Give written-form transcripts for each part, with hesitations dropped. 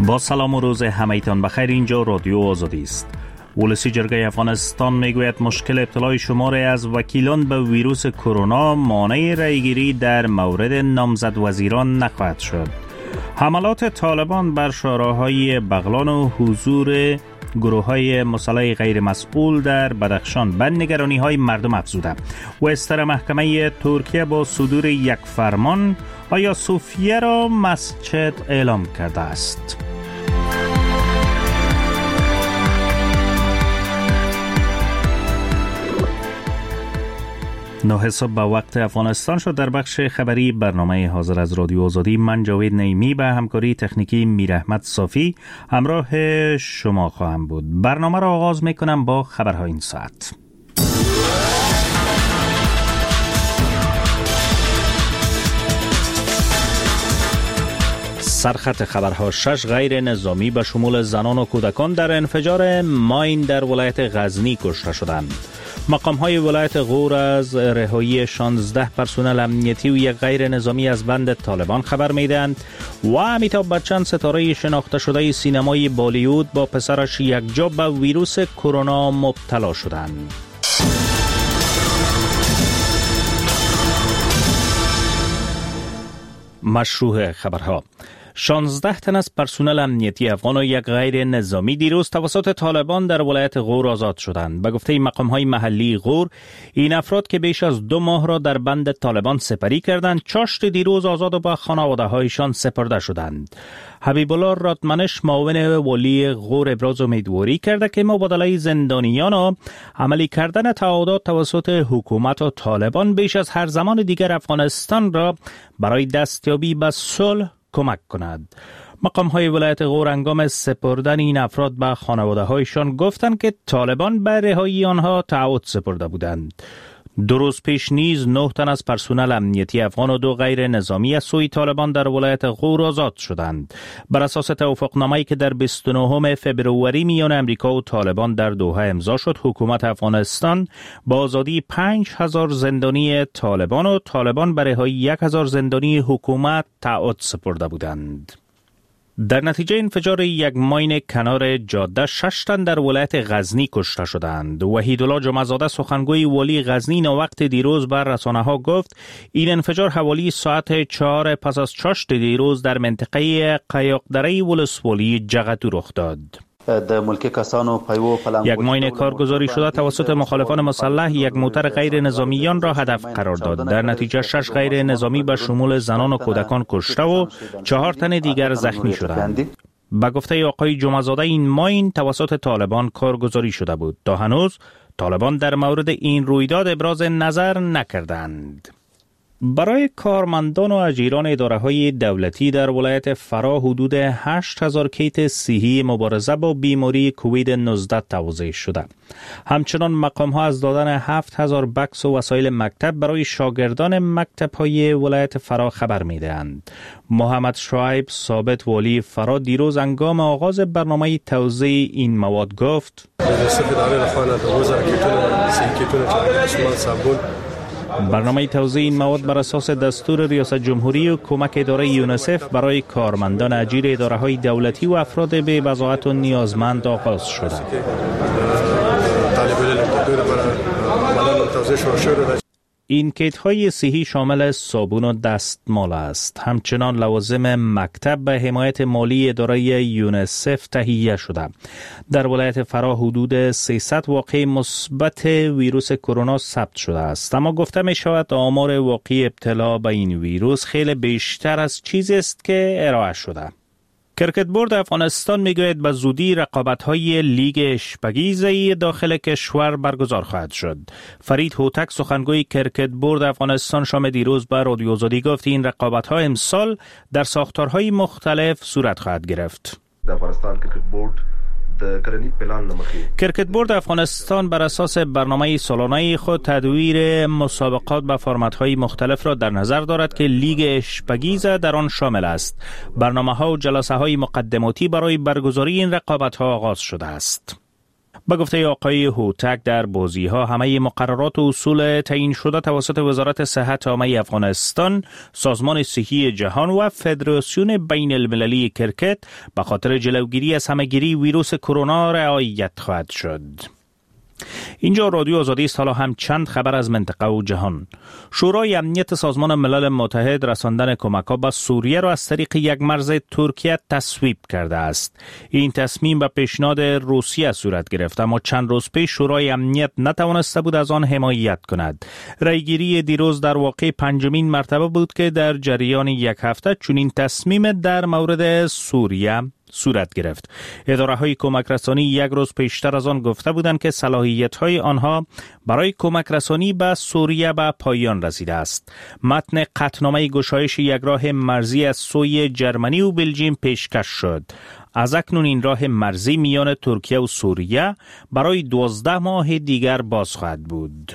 با سلام و روز همه‌تان بخیر. اینجا رادیو آزادی است. ولسی جرگه افغانستان میگوید مشکل ابتلای شماری از وکیلان به ویروس کرونا مانع رأیگیری در مورد نامزد وزیران نخواهد شد. حملات طالبان بر شوراهای بغلان و حضور گروه‌های مسلح غیر مسئول در بدخشان به نگرانی‌های مردم افزوده. وستر محکمه ترکیه با صدور یک فرمان آیا صوفیه را مسجد اعلام کرده است. نهصد به وقت افغانستان شد. در بخش خبری برنامه حاضر از رادیو آزادی من جاوید نعیمی به همکاری تکنیکی میر احمد صافی همراه شما خواهم بود. برنامه را آغاز میکنم با خبرهای این ساعت. سرخط خبرها: 6 غیر نظامی به شمول زنان و کودکان در انفجار ماین در ولایت غزنی کشته شدند. مقام‌های ولایت غور از رهایی 16 پرسنل امنیتی و یک غیر نظامی از بند طالبان خبر می‌دهند و امیتاب بچن ستاره شناخته شده سینمای بالیوود با پسرش یکجا به ویروس کرونا مبتلا شدند. مشروع خبرها: 16 تن از پرسنل امنیتی افغان و یک غیر نظامی دیروز توسط طالبان در ولایت غور آزاد شدند. به گفته مقام‌های محلی غور، این افراد که بیش از 2 ماه را در بند طالبان سپری کردند، چاشت دیروز آزاد و به خانواده‌هایشان سپرده شدند. حبیب الله رادمنش، معاون والی غور، ابراز امیدواری کرده که مبادله زندانیان و عملی کردن تعهدات توسط حکومت و طالبان بیش از هر زمان دیگر افغانستان را برای دستیابی به صلح کمک کند. مقام‌های ولایت غور هنگام سپردن این افراد به خانواده‌هایشان گفتند که طالبان به رهایی آنها تعهد سپرده بودند. 2 روز پیش نیز 9 تن از پرسنل امنیتی افغان و 2 غیر نظامی از سوی طالبان در ولایت غور آزاد شدند. بر اساس توافقنامه‌ای که در 29 فبروری میان امریکا و طالبان در دوحه امضا شد، حکومت افغانستان با آزادی 5000 زندانی طالبان و طالبان به رهایی 1000 زندانی حکومت تعهد سپرده بودند. در نتیجه انفجار یک ماین کنار جاده 6 تن در ولایت غزنی کشته شدند. وحیدالله جمعه‌زاده، سخنگوی والی غزنی، وقت دیروز بر رسانه‌ها گفت این انفجار حوالی ساعت 4 پس از چاشت دیروز در منطقه قیاقدره ولسوالی جغتو رخ داد. یک ماین کارگزاری شده توسط مخالفان مسلح یک موتر غیر نظامیان را هدف قرار داد. در نتیجه 6 غیر نظامی به شمول زنان و کودکان کشته و 4 تن دیگر زخمی شدند. به گفته آقای جمعه‌زاده این ماین توسط طالبان کارگزاری شده بود. تا هنوز طالبان در مورد این رویداد ابراز نظر نکردند. برای کارمندان و اجیران اداره‌های دولتی در ولایت فرا حدود 8000 کیت صحی مبارزه با بیماری کووید 19 توزیع شده. همچنان مقام‌ها از دادن 7000 بکس و وسایل مکتب برای شاگردان مکتب‌های ولایت فرا خبر می‌دهند. محمد شعیب ثابت والی فرا دیروز هنگام آغاز برنامه توزیع این مواد گفت: برنامه توزیع این مواد بر اساس دستور ریاست جمهوری و کمک اداره یونیسف برای کارمندان اجیر اداره‌های دولتی و افراد به بضاعت و نیازمند آغاز شده. این کیت های صحی شامل صابون و دستمال است. همچنان لوازم مکتب به حمایت مالی اداره یونیسف تهیه شده. در ولایت فرا حدود 300 واقعه مثبت ویروس کرونا ثبت شده است، اما گفته می شود آمار واقعی ابتلا به این ویروس خیلی بیشتر از چیزی است که ارائه شده. کرکت بورد افغانستان میگوید به زودی رقابت‌های لیگ اشپگیزی داخل کشور برگزار خواهد شد. فرید هوتک، سخنگوی کرکت بورد افغانستان، شام دیروز به رادیو آزادی گفت این رقابت‌ها امسال در ساختارهای مختلف صورت خواهد گرفت. کرکت بورد افغانستان بر اساس برنامه سالانه خود تدویر مسابقات به فرمت‌های مختلف را در نظر دارد که لیگ اشپگیزه در آن شامل است. برنامه‌ها و جلسه‌های مقدماتی برای برگزاری این رقابت‌ها آغاز شده است. به گفته آقای هوتک در بازی‌ها همه مقررات و اصول تعیین شده توسط وزارت صحت عامه افغانستان، سازمان صحی جهان و فدراسیون بین المللی کرکت به خاطر جلوگیری از همه‌گیری ویروس کرونا رعایت خواهد شد. اینجا رادیو آزادی است. حالا هم چند خبر از منطقه و جهان. شورای امنیت سازمان ملل متحد رساندن کمک‌ها به سوریه را از طریق یک مرز ترکیه تصویب کرده است. این تصمیم به پیشنهاد روسیه صورت گرفت، اما چند روز پیش شورای امنیت نتوانسته بود از آن حمایت کند. رأیگیری دیروز در واقع پنجمین مرتبه بود که در جریان یک هفته چنین تصمیم در مورد سوریه صورت گرفت. اداره‌های کمک رسانی یک روز پیشتر از آن گفته بودند که صلاحیت‌های آنها برای کمک رسانی به سوریه به پایان رسیده است. متن قطعنامه گشایش یک راه مرزی از سوی جرمنی و بلژیم پیشکش شد. از اکنون این راه مرزی میان ترکیه و سوریه برای 12 ماه دیگر باز خواهد بود.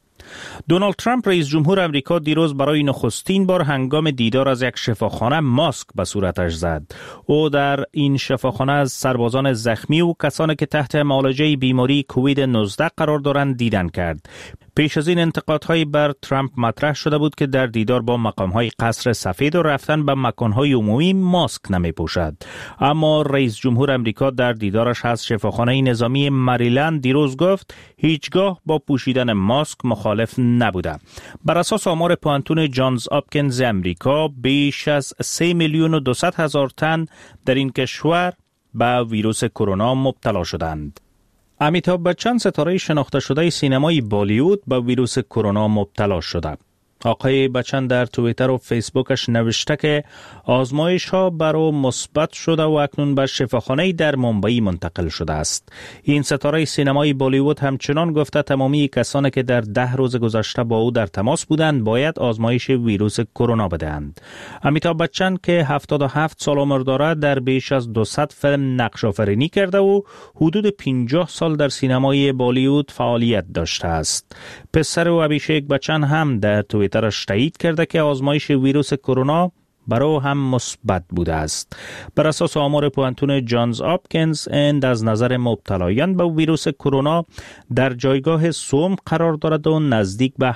دونالد ترامپ رئیس جمهور امریکا دیروز برای نخستین بار هنگام دیدار از یک شفاخانه ماسک به صورتش زد. او در این شفاخانه از سربازان زخمی و کسانی که تحت معالجه بیماری کووید 19 قرار دارند دیدن کرد. پیش از این انتقادهای بر ترامپ مطرح شده بود که در دیدار با مقامهای قصر سفید و رفتن به مکانهای عمومی ماسک نمی پوشد. اما رئیس جمهور امریکا در دیدارش از شفاخانه نظامی مریلند دیروز گفت هیچگاه با پوشیدن ماسک مخالف نبوده. بر اساس آمار پوانتون جانز آپکینز امریکا، بیش از 3,200,000 تن در این کشور به ویروس کرونا مبتلا شدند. امیتاب بچن، ستاره شناخته شده سینمای بالیوود، به ویروس کرونا مبتلا شده. آقای بچن در توییتر و فیسبوکش نوشته که آزمایش ها بر او مثبت شده و اکنون به شفاخانه در مومبئی منتقل شده است. این ستاره سینمای بالیوود همچنان گفته تمامی کسانی که در 10 روز گذشته با او در تماس بودند باید آزمایش ویروس کرونا بدهند. امیتاب بچن که 77 سال عمر دارد در بیش از 200 فیلم نقش آفرینی کرده و حدود 50 سال در سینمای بالیوود فعالیت داشته است. پسر او ابیشیک بچن هم در توییتر تایید کرده که آزمایش ویروس کرونا برای هم مثبت بوده است. بر اساس آمار پوانتون جانز آپکینز، اند از نظر مبتلایان به ویروس کرونا در جایگاه سوم قرار دارد و نزدیک به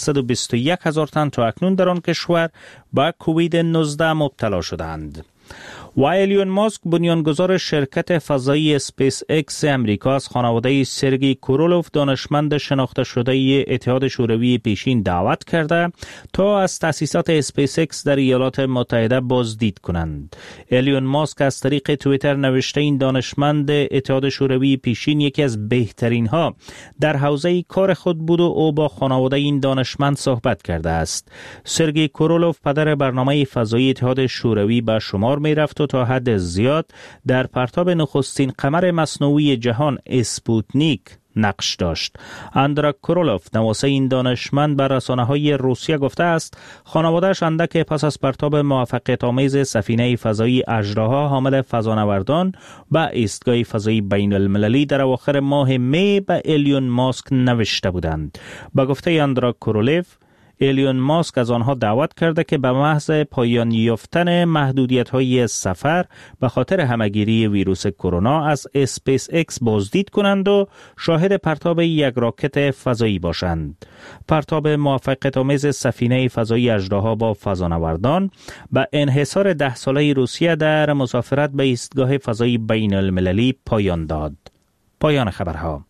821,000 تن تا اکنون در آن کشور به کووید 19 مبتلا شدند. و ایلون ماسک، بنیانگذار شرکت فضایی اسپیس اکس امریکا، از خانواده سرگی کورولوف، دانشمند شناخته شده اتحاد شوروی پیشین، دعوت کرده تا از تأسیسات اسپیس اکس در ایالات متحده بازدید کنند. ایلون ماسک از طریق توییتر نوشته این دانشمند اتحاد شوروی پیشین یکی از بهترین ها در حوزه کار خود بود و او با خانواده این دانشمند صحبت کرده است. سرگی کورولوف پدر برنامه فضایی اتحاد شوروی به شمار می رفت و تا حد زیاد در پرتاب نخستین قمر مصنوعی جهان اسپوتنیک نقش داشت. اندرا کورولوف، نواسه این دانشمند، بر رسانه‌های روسیه گفته است خانواده‌اش اندک پس از پرتاب موفقیت آمیز سفینه فضایی اژدها حامل فضانوردان به ایستگاه فضایی بین المللی در اواخر ماه می به ایلون ماسک نوشته بودند. به گفته اندرا کورولوف، ایلون ماسک از آنها دعوت کرده که به محض پایان یافتن محدودیت‌های سفر به خاطر همه‌گیری ویروس کرونا از اسپیس اکس بازدید کنند و شاهد پرتاب یک راکت فضایی باشند. پرتاب موفقیت‌آمیز سفینه فضایی اژدها با فضانوردان به انحصار 10 ساله روسیه در مسافرت به ایستگاه فضایی بین المللی پایان داد. پایان خبرها.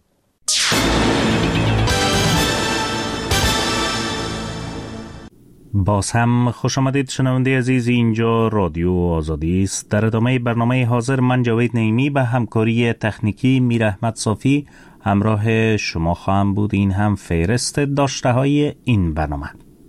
باز هم خوش آمدید شنونده عزیز، اینجا رادیو آزادی است. در ادامه برنامه حاضر من جاوید نعیمی به همکاری تکنیکی میر احمد صافی همراه شما خواهم بود. این هم فهرست داشته های این برنامه.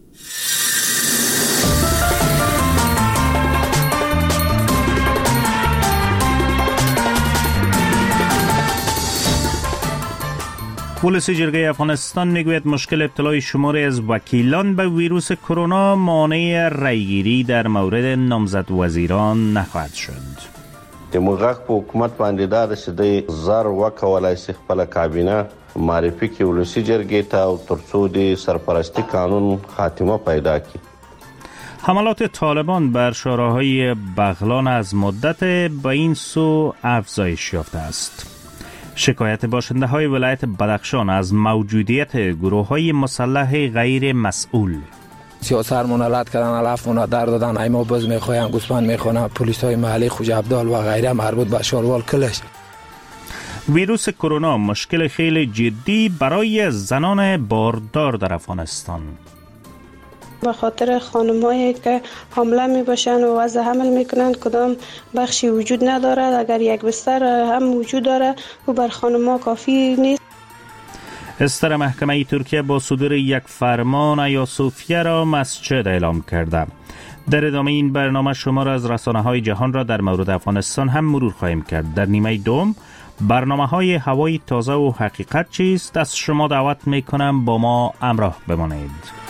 پلیس جرگه افغانستان میگوید مشکل ابتلای شماری از وکیلان به ویروس کرونا مانع رأیگیری در مورد نامزد وزیران نخواهد شد. دموغ په حکومت باندې دا رسیدي زر وکولای شي خپل کابینه معرفي کې ولسی جرګې ته او ترڅو د سرپرستی قانون خاتمه پیدا کړي. حملات طالبان بر شوراهای بغلان از مدت به این سو افزایش یافته است. شکایت باشنده های ولایت بدخشان از موجودیت گروه های مسلح غیر مسئول. 30 منالات کردن، علف منا در دادن، ایما بز میخوایم گوسفند میخونن، پلیس های محلی خوج عبدال و غیره مربوط به شاروال کلش. ویروس کرونا مشکل خیلی جدی برای زنان باردار در افغانستان. به خاطر خانم‌هایی که حامله میباشن و وضع حمل میکنن کدام بخشی وجود ندارد، اگر یک بستر هم وجود داره و بر خانم‌ها کافی نیست. استر محکمه ترکیه با صدور یک فرمان آیا صوفیه را مسجد اعلام کرده. در ادامه این برنامه شما را از رسانه‌های جهان را در مورد افغانستان هم مرور خواهیم کرد. در نیمه دوم برنامه‌های هوای تازه و حقیقت چیست از شما دعوت میکنم با ما همراه بمانید.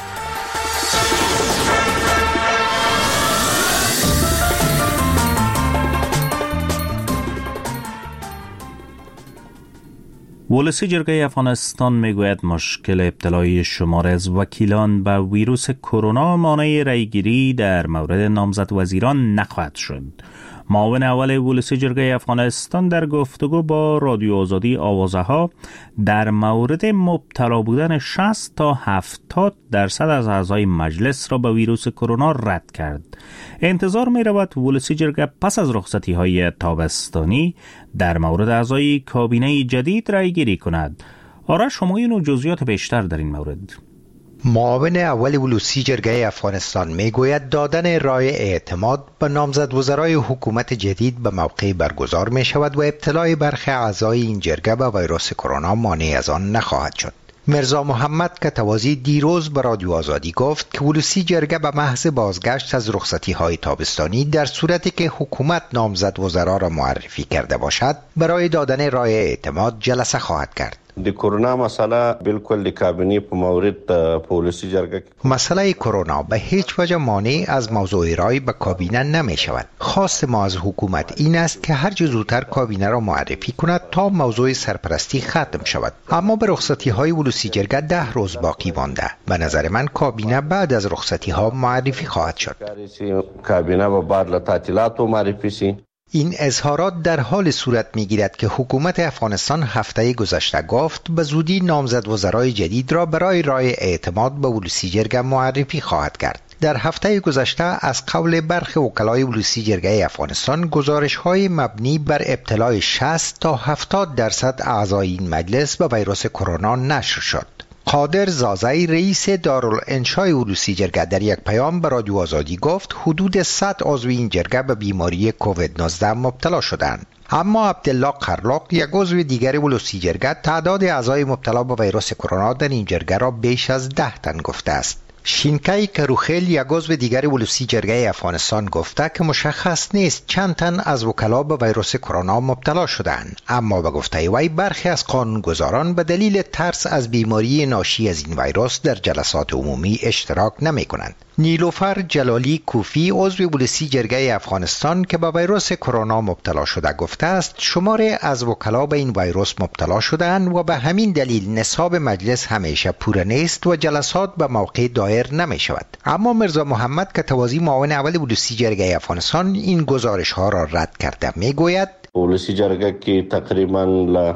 ولسی جرگه افغانستان میگوید مشکل ابتلای شمار از وکیلان به ویروس کرونا مانع رأیگیری در مورد نامزد وزیران نخواهد شد. معاون اول ولسی جرگه افغانستان در گفتگو با رادیو آزادی آوازها در مورد مبتلا بودن 60 تا 70% از اعضای مجلس را به ویروس کرونا رد کرد. انتظار می رود ولسی جرگه پس از رخصتی های تابستانی در مورد اعضای کابینه جدید رای گیری کند. آرش همایون و جزئیات بیشتر در این مورد. معاون اول ولسی جرگه افغانستان میگوید دادن رای اعتماد به نامزد وزرای حکومت جدید به موقع برگزار می شود و ابتلای برخی اعضای این جرگه به ویروس کرونا مانع از آن نخواهد شد. مرزا محمد کتوازی دیروز به رادیو آزادی گفت که ولسی جرگه به محض بازگشت از رخصتی های تابستانی در صورتی که حکومت نامزد وزرا را معرفی کرده باشد برای دادن رای اعتماد جلسه خواهد کرد. د کرونا مسئله بالکل د کابینه په مورد په ولسی جرګه مسئله کرونا به هیچ وجه مانع از موضوع رای به کابینه نمی شود. خواست ما از حکومت این است که هر چه زودتر کابینه را معرفی کند تا موضوع سرپرستی ختم شود. اما به رخصتی های ولسی جرگه 10 روز باقی مانده. به نظر من کابینه بعد از رخصتی ها معرفی خواهد شد. کابینه با بعد له تعطیلاتو معرفی شي. این اظهارات در حال صورت می‌گیرد که حکومت افغانستان هفته گذشته گفت به زودی نامزد وزرای جدید را برای رای اعتماد به ولسی جرگه معرفی خواهد کرد. در هفته گذشته از قول برخی وکلای ولسی جرگه افغانستان گزارش‌های مبنی بر ابتلای 60 تا 70% اعضای این مجلس به ویروس کرونا نشر شد. قادر زازی رئیس دارالانشای ولسی جرگه در یک پیام به رادیو آزادی گفت حدود 100 عضو این جرگه به بیماری کووید 19 مبتلا شدند. اما عبدالله قرلاق یک عضو دیگر ولسی جرگه تعداد اعضای مبتلا به ویروس کرونا در این جرگه را بیش از 10 تن گفته است. شینکای کروخیل یک عضو دیگر ولسی جرگه افغانستان گفته که مشخص نیست چند تن از وکلا به ویروس کرونا مبتلا شدند، اما به گفته وی برخی از قانونگذاران به دلیل ترس از بیماری ناشی از این ویروس در جلسات عمومی اشتراک نمی کنند. نیلوفر جلالی کوفی عضو ولسی جرگه افغانستان که به ویروس کرونا مبتلا شده گفته است شمار از وکلا به این ویروس مبتلا شدند و به همین دلیل نصاب مجلس همیشه پوره نیست و جلسات به موقع دایر نمی شود. اما مرزا محمد کتوازی معاون اول ولسی جرگه افغانستان این گزارش ها را رد کرده می گوید ولسی جرگه که تقریبا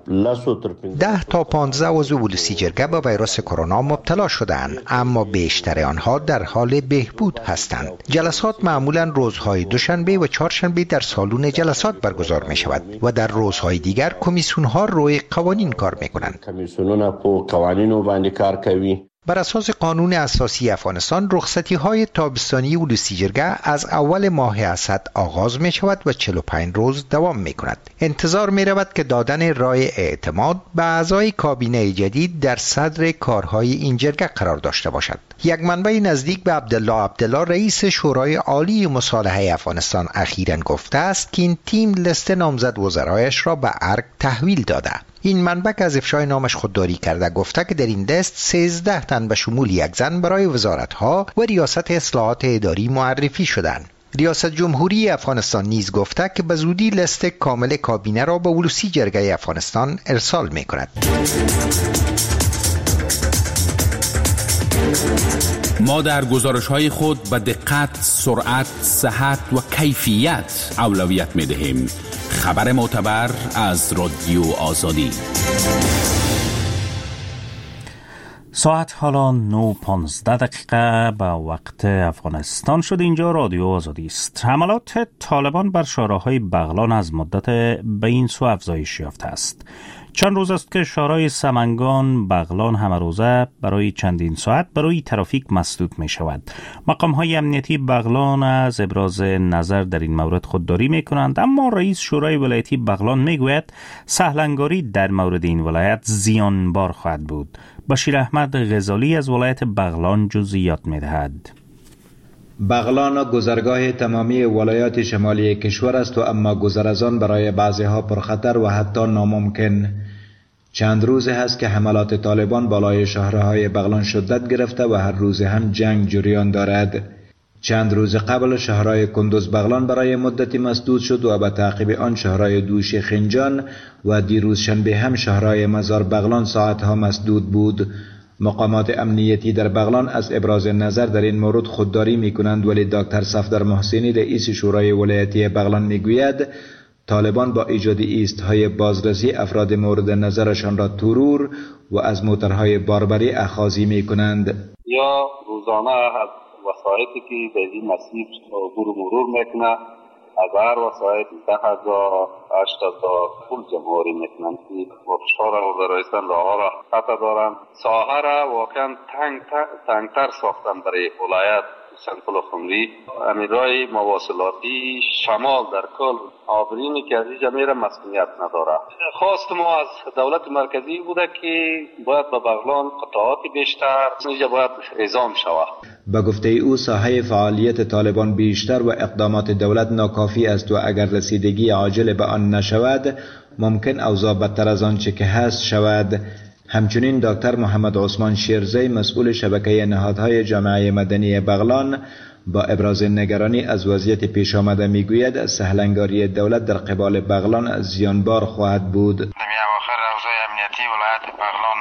10 تا 15 عضو ولسی جرگه به ویروس کرونا مبتلا شدند، اما بیشتر آنها در حال بهبود هستند. جلسات معمولا روزهای دوشنبه و چهارشنبه در سالن جلسات برگزار می شود و در روزهای دیگر کمیسیون ها روی قوانین کار می کنند. کمیسیونونه په قوانینو باندې کار کوي. بر اساس قانون اساسی افغانستان رخصتی های تابستانی ولسی جرگه از اول ماه اسد آغاز می شود و 45 روز دوام می کند. انتظار می رود که دادن رای اعتماد به اعضای کابینه جدید در صدر کارهای این جرگه قرار داشته باشد. یک منبع نزدیک به عبدالله رئیس شورای عالی مصالحه افغانستان اخیراً گفته است که این تیم لیست نامزد وزرایش را به ارگ تحویل داده. این منبع که از افشای نامش خودداری کرده گفته که در این لیست 13 تن به شمول یک زن برای وزارت‌ها و ریاست اصلاحات اداری معرفی شدند. ریاست جمهوری افغانستان نیز گفته که به زودی لیست کامل کابینه را به ولسی جرگه افغانستان ارسال می‌کند. ما در گزارش‌های خود به دقت، سرعت، صحت و کیفیت اولویت می‌دهیم. خبر معتبر از رادیو آزادی. ساعت حالا 9:15 به وقت افغانستان شد. اینجا رادیو آزادی است. حملات طالبان بر شهرهای بغلان از مدت به این سو افزایش یافته است. چند روز است که شهرهای سمنگان، بغلان همه روزه برای چندین ساعت برای ترافیک مسدود می شود. مقام‌های امنیتی بغلان از ابراز نظر در این مورد خودداری می کنند، اما رئیس شورای ولایتی بغلان می گوید سهلنگاری در مورد این ولایت زیانبار خواهد بود. بشیر احمد غزالی از ولایت بغلان جزئیات می دهد. بغلان گذرگاه تمامی ولایات شمالی کشور است و اما گذر از آن برای بعضی‌ها پرخطر و حتی ناممکن. چند روز هست که حملات طالبان بالای شهرهای بغلان شدت گرفته و هر روز هم جنگ جریان دارد. چند روز قبل شهرهای کندوز بغلان برای مدتی مسدود شد و به تعقیب آن شهرهای دوشی خنجان و دیروز شنبه هم شهرهای مزار بغلان ساعتها مسدود بود. مقامات امنیتی در بغلان از ابراز نظر در این مورد خودداری می کنند، ولی دکتر صفدر محسنی رئیس شورای ولایتی بغلان می گوید طالبان با ایجاد ایست‌های بازرسی افراد مورد نظرشان را ترور و از موترهای باربری اخاذی می کنند. یا روزانه از وسایطی که به این مسیر عبور و مرور میکنه از هر وسایط 10,000 8,000 پول جمعوری میکنند که ورشها را رایستان راه را قطع دارند. ساحه را واقعا تنگتر ساختن برای ولایت سنپل خمری. امیرای مواصلاتی شمال در کل آبرینی که از این جمعه را مسئولیت نداره. خواست ما از دولت مرکزی بوده که باید به بغلان قطعات بیشتر اینجا باید اعزام شود. به گفته او ساحه فعالیت طالبان بیشتر و اقدامات دولت ناکافی است و اگر رسیدگی عاجل به آن نشود ممکن اوضاع بدتر از آنچه که هست شود. همچنین دکتر محمد عثمان شیرزی مسئول شبکه نهادهای جامعه مدنی بغلان با ابراز نگرانی از وضعیت پیش آمده میگوید سهلنگاری دولت در قبال بغلان زیانبار خواهد بود. در اواخر اوضاع امنیتی ولایت بغلان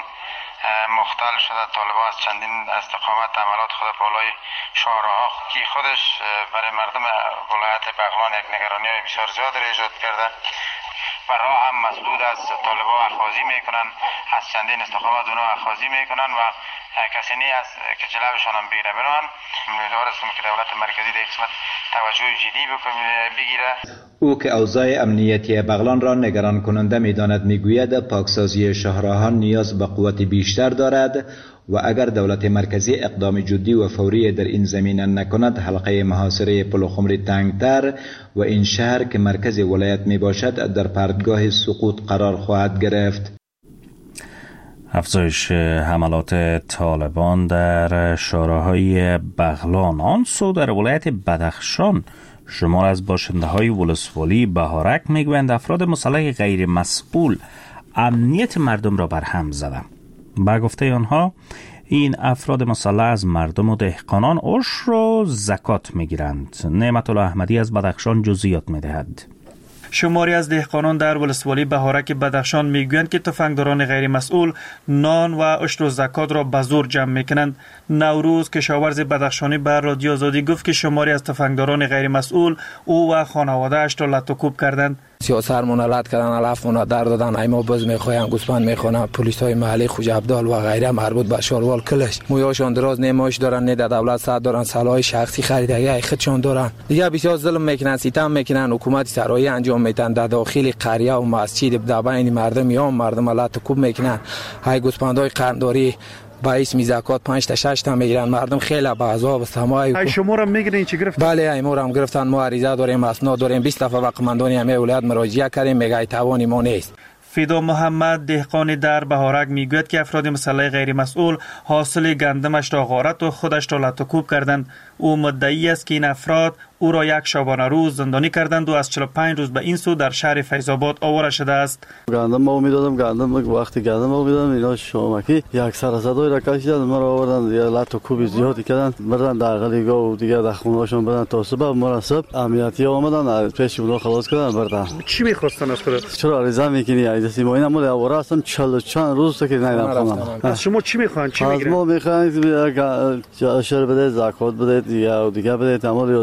مختل شده. طالبان از چندین استقامت عملات خود بالای شهرها که خودش برای مردم ولایت بغلان یک نگرانی بسیار زیاد را ایجاد کرده. راه هم مسدود است. طالبان اخاذی میکنن، از چندین استقامت اونا اخاذی میکنن و کسی نیست که جلوشان هم بگیره. بران امیدوار هستم که دولت مرکزی در قسمت توجه جدی بگیره. او که اوضاع امنیتی بغلان را نگران کننده میداند میگوید پاکسازی شهرها نیاز به قوت بیشتر دارد و اگر دولت مرکزی اقدام جدی و فوری در این زمینه نکند حلقه محاصره پلخمری تنگتر و این شهر که مرکز ولایت می باشد در پرتگاه سقوط قرار خواهد گرفت. افزایش حملات طالبان در شهرهای بغلان. آن سو در ولایت بدخشان شمار از باشنده های ولسوالی بهارک میگویند افراد مسلح غیر مسئول امنیت مردم را برهم زدند. با گفته آنها این افراد مسلح از مردم و دهقانان عشر و زکات میگیرند. نعمت الله احمدی از بدخشان جزئیات میدهد. شماری از دهقانان در ولسوالی بهارک بدخشان میگویند که تفنگداران غیر مسئول نان و عشر و زکات را به زور جمع میکنند. نوروز کشاورز بدخشانی بر رادیو آزادی گفت که شماری از تفنگداران غیر مسئول او و خانواده اش را لط و کوب کردند. سیاسرمون لط کردن، علفمون در دادن، ایما بز میخواین، گوسفند میخونن، پلیس های محلی خوجا عبدال و غیره مربوط به شاروال کلش مویاشان دراز نمایش دارن، نه دولت صد دارن، سلاح شخصی خریدگی خودشان دارن. دیگه بسیار ظلم میکنن، ستم میکنن، حکومت سرایی انجام میدن در داخل قریه و مسجد در بین مردم یا مردم لط و کوب میکنن. های گوسفندای قرنداری با اسم زکات 5 تا 6 تا میگیرن. مردم خیلی با عذاب سمای. ای شما را میگیرین چی گرفتن؟ بله ای ما را گرفتن. ما عریضه داریم، اسناد داریم. 20 دفعه وقمندانی همه ولایت مراجعه کردیم، میگه توانی ما نیست. فیدا محمد دهقان در بهارک میگوید که افراد مسلح غیر مسئول حاصل گندمش را غارت و خودش را لط و کوب کردند. او مدعی است که این افراد او را یک شبانه روز زندانی کردند و از 45 روز به این سو در شهر فیض آباد آواره شده است. گندم ما میدادم، وقتی گندم ما میدادم اینا شامکی یک سرصدای را کشیدن، ما را آوردن دیگه لط و کوب زیادی کردن، بردن در قلیگاه و دیگه در خونه‌شون بردن تا صبح. مناسب امنیتی آمدن پیش اونا خلاص کردن بردن. چی می‌خواستن از خودت؟ چرا عریضه میکنی؟ عریضه ما اینا مال آواره هستم 40 چند روز که نیدم خونم. از شما چی میخوان؟ چی میگیرن؟ از ما میخوان شر بده، زکات بده، دیگه بده، تمام ریاضی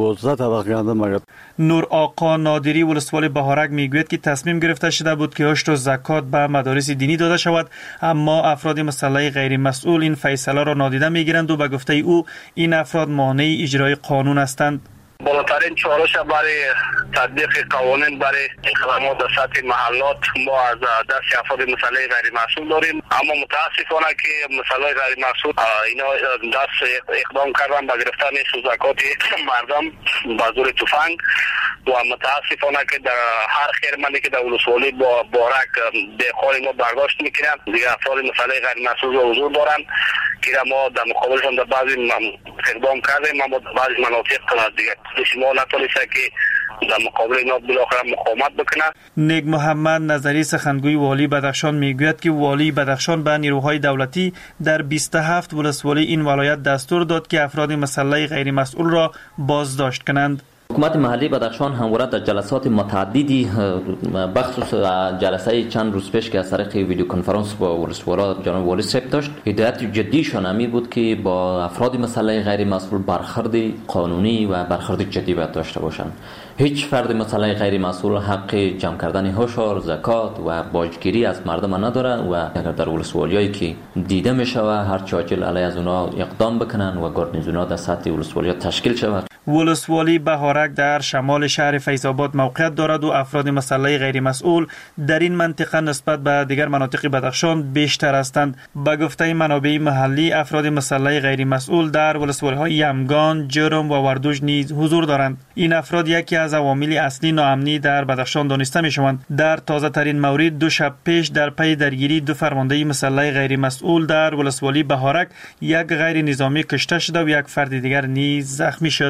12 طبق گندم مگر. نور آقا نادری ولسوالی بهارک میگوید که تصمیم گرفته شده بود که عشر و زکات به مدارس دینی داده شود، اما افراد مسلح غیر مسئول این فیصله را نادیده میگیرند و به گفته او این افراد مانع اجرای قانون هستند. بالاترین چالش برای تطبیق قوانین برای خدمات در سطح محلات ما از دست افراد مسلح غیر مسئول داریم، اما متاسفانه که مسلح غیر مسئول اینا دست اقدام کردن به گرفتن زکات مردم به زور تفنگ و متاسفانه که در هر خیرمندی که در ولسوالی با بارک دهقان ما برداشت میکنن دیگه افراد مسلح غیر مسئول حضور دارن که ما در مقابلشان در بعضی اقدام کردیم، اما در بعضی مناطق دیگه شما نتونسته که در مقابل اینا بالاخره مقاومت بکنه. نیک محمد نظری سخنگوی والی بدخشان میگوید که والی بدخشان به نیروهای دولتی در 27 ولسوالی این ولایت دستور داد که افراد مسلح غیر مسئول را بازداشت کنند. حکومت محلی بدخشان همواره در جلسات متعددی بخصوص جلسه چند روز پیش که از طریق ویدیو کنفرانس با ولسوالا جناب والی صاحب داشت، هدایت جدیشان همی بود که با افراد مسلح غیر مسئول برخورد قانونی و برخورد جدی باید داشته باشند. هیچ فرد مسلح غیر مسئول حق جمع کردن هشدار، زکات و باجگیری از مردم نداره و اگر در ولسوالیایی که دیده میشه هر چاجل علیه از اونا اقدام بکنن و گاردنیزونا در سطح ولسوالیا تشکیل شود. ولسوالی بهارک در شمال شهر فیض‌آباد موقعیت دارد و افراد مسلح غیر مسئول در این منطقه نسبت به دیگر مناطق بدخشان بیشتر هستند. به گفته منابع محلی افراد مسلح غیر مسئول در ولسوالی‌های یمگان، جرم و وردوج نیز حضور دارند. این افراد یکی از عوامل اصلی ناامنی در بدخشان دانسته می‌شوند. در تازه ترین مورد دو شب پیش در پی درگیری دو فرمانده مسلح غیر مسئول در ولسوالی بهارک یک غیر نظامی کشته شد و یک فرد دیگر نیز زخمی شد.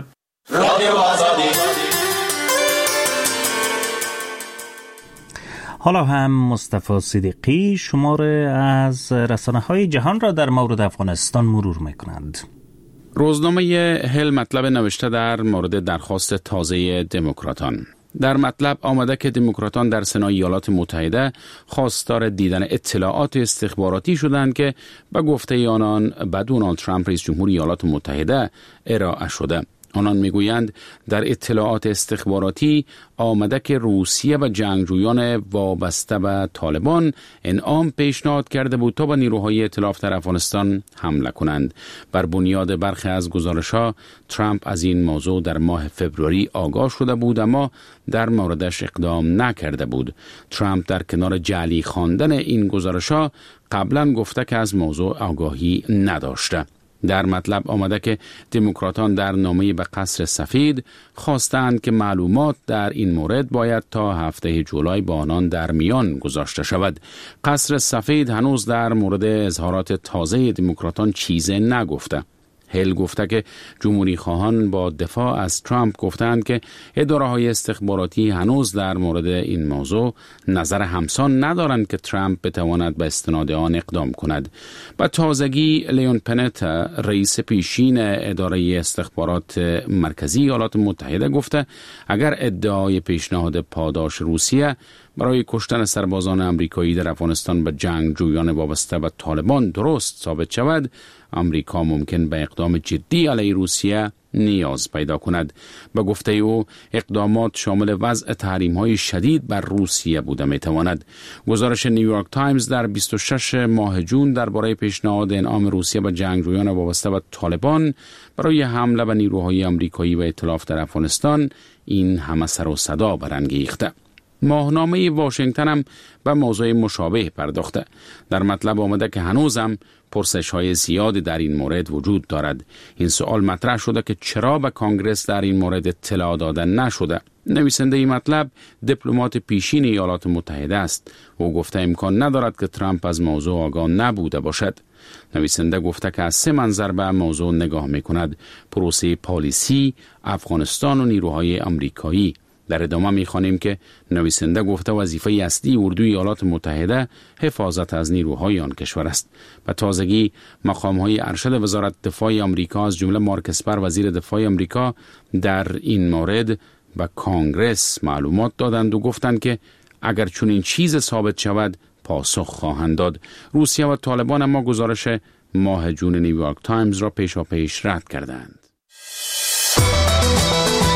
حالا هم مصطفی صدیقی شمار از رسانه‌های جهان را در مورد افغانستان مرور می‌کنند. روزنامه هل مطلب نوشته در مورد درخواست تازه دموکراتان. در مطلب آمده که دموکراتان در سنای ایالات متحده خواستار دیدن اطلاعات استخباراتی شدند که به گفته آنان به دونالد ترامپ رئیس جمهور ایالات متحده ارائه شده. آنان میگویند در اطلاعات استخباراتی آمده که روسیه و جنگجویان وابسته به طالبان انعام پیشنهاد کرده بود تا به نیروهای ائتلاف در افغانستان حمله کنند. بر بنیاد برخی از گزارش‌ها ترامپ از این موضوع در ماه فوریه آگاه شده بود اما در موردش اقدام نکرده بود. ترامپ در کنار جعلی خواندن این گزارش‌ها قبلا گفته که از موضوع آگاهی نداشته. در مطلب آمده که دموکراتان در نامه به قصر سفید خواستند که معلومات در این مورد باید تا هفته جولای با آنان در میان گذاشته شود. قصر سفید هنوز در مورد اظهارات تازه دموکراتان چیزی نگفته. هل گفته که جمهوری خواهان با دفاع از ترامپ گفتند که اداره‌های استخباراتی هنوز در مورد این موضوع نظر همسان ندارند که ترامپ بتواند به استناد آن اقدام کند. با تازگی لیون پنت رئیس پیشین اداره استخبارات مرکزی ایالات متحده گفته اگر ادعای پیشنهاد پاداش روسیه برای کشتن سربازان آمریکایی در افغانستان به جنگجویان وابسته به طالبان درست ثابت شود، آمریکا ممکن به اقدام جدی علیه روسیه نیاز پیدا کند. به گفته او اقدامات شامل وضع تحریم‌های شدید بر روسیه بوده می‌تواند. گزارش نیویورک تایمز در 26 ماه جون درباره پیشنهاد انعام روسیه به جنگجویان وابسته به طالبان برای حمله به نیروهای آمریکایی و ائتلاف در افغانستان این همه سر و صدا برانگیخته. ماهنامه واشنگتن هم به موضوع مشابه پرداخته. در مطلب آمده که هنوزم پرسش‌های زیادی در این مورد وجود دارد. این سوال مطرح شده که چرا به کانگرس در این مورد اطلاع داده نشده. نویسنده این مطلب دیپلمات پیشین ایالات متحده است. او گفته امکان ندارد که ترامپ از موضوع آگاه نبوده باشد. نویسنده گفته که از سه منظر به موضوع نگاه می‌کند: پروسه پالیسی، افغانستان و نیروهای آمریکایی. در ادامه می‌خوانیم که نویسنده گفته وظیفه اصلی اردوی ایالات متحده حفاظت از نیروهای آن کشور است. به تازگی مقام‌های ارشد وزارت دفاع آمریکا از جمله مارک اسپر وزیر دفاع آمریکا در این مورد به کانگرس معلومات دادند و گفتند که اگر چنین چیز ثابت شود پاسخ خواهند داد. روسیه و طالبان اما گزارش ماه جون نیویورک تایمز را پیشاپیش رد کردند.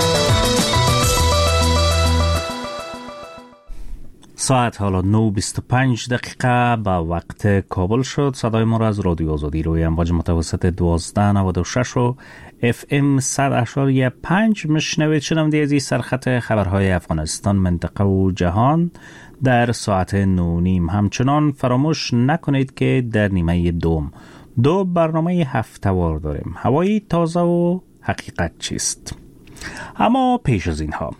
ساعت حالا 9:25 دقیقه با وقت کابل شد. صدای ما را از رادیو آزادی روی امواج متوسط 1296 و FM 100.5 مشنوید. شنونده عزیز، سرخط خبرهای افغانستان، منطقه و جهان در ساعت 9:30. همچنان فراموش نکنید که در نیمه دوم 2 برنامه هفته‌وار داریم: هوای تازه و حقیقت چیست. اما پیش از اینها،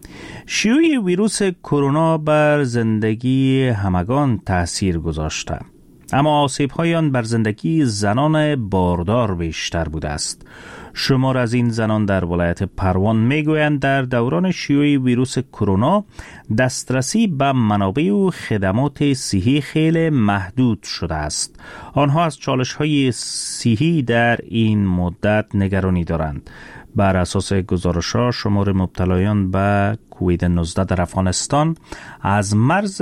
شیوع ویروس کرونا بر زندگی همگان تأثیر گذاشته، اما آسیب‌های آن بر زندگی زنان باردار بیشتر بوده است. شمار از این زنان در ولایت پروان میگویند در دوران شیوع ویروس کرونا دسترسی به منابع و خدمات صحی خیلی محدود شده است. آنها از چالش‌های صحی در این مدت نگرانی دارند. بر اساس گزارش‌ها، شمار مبتلایان به کووید 19 در افغانستان از مرز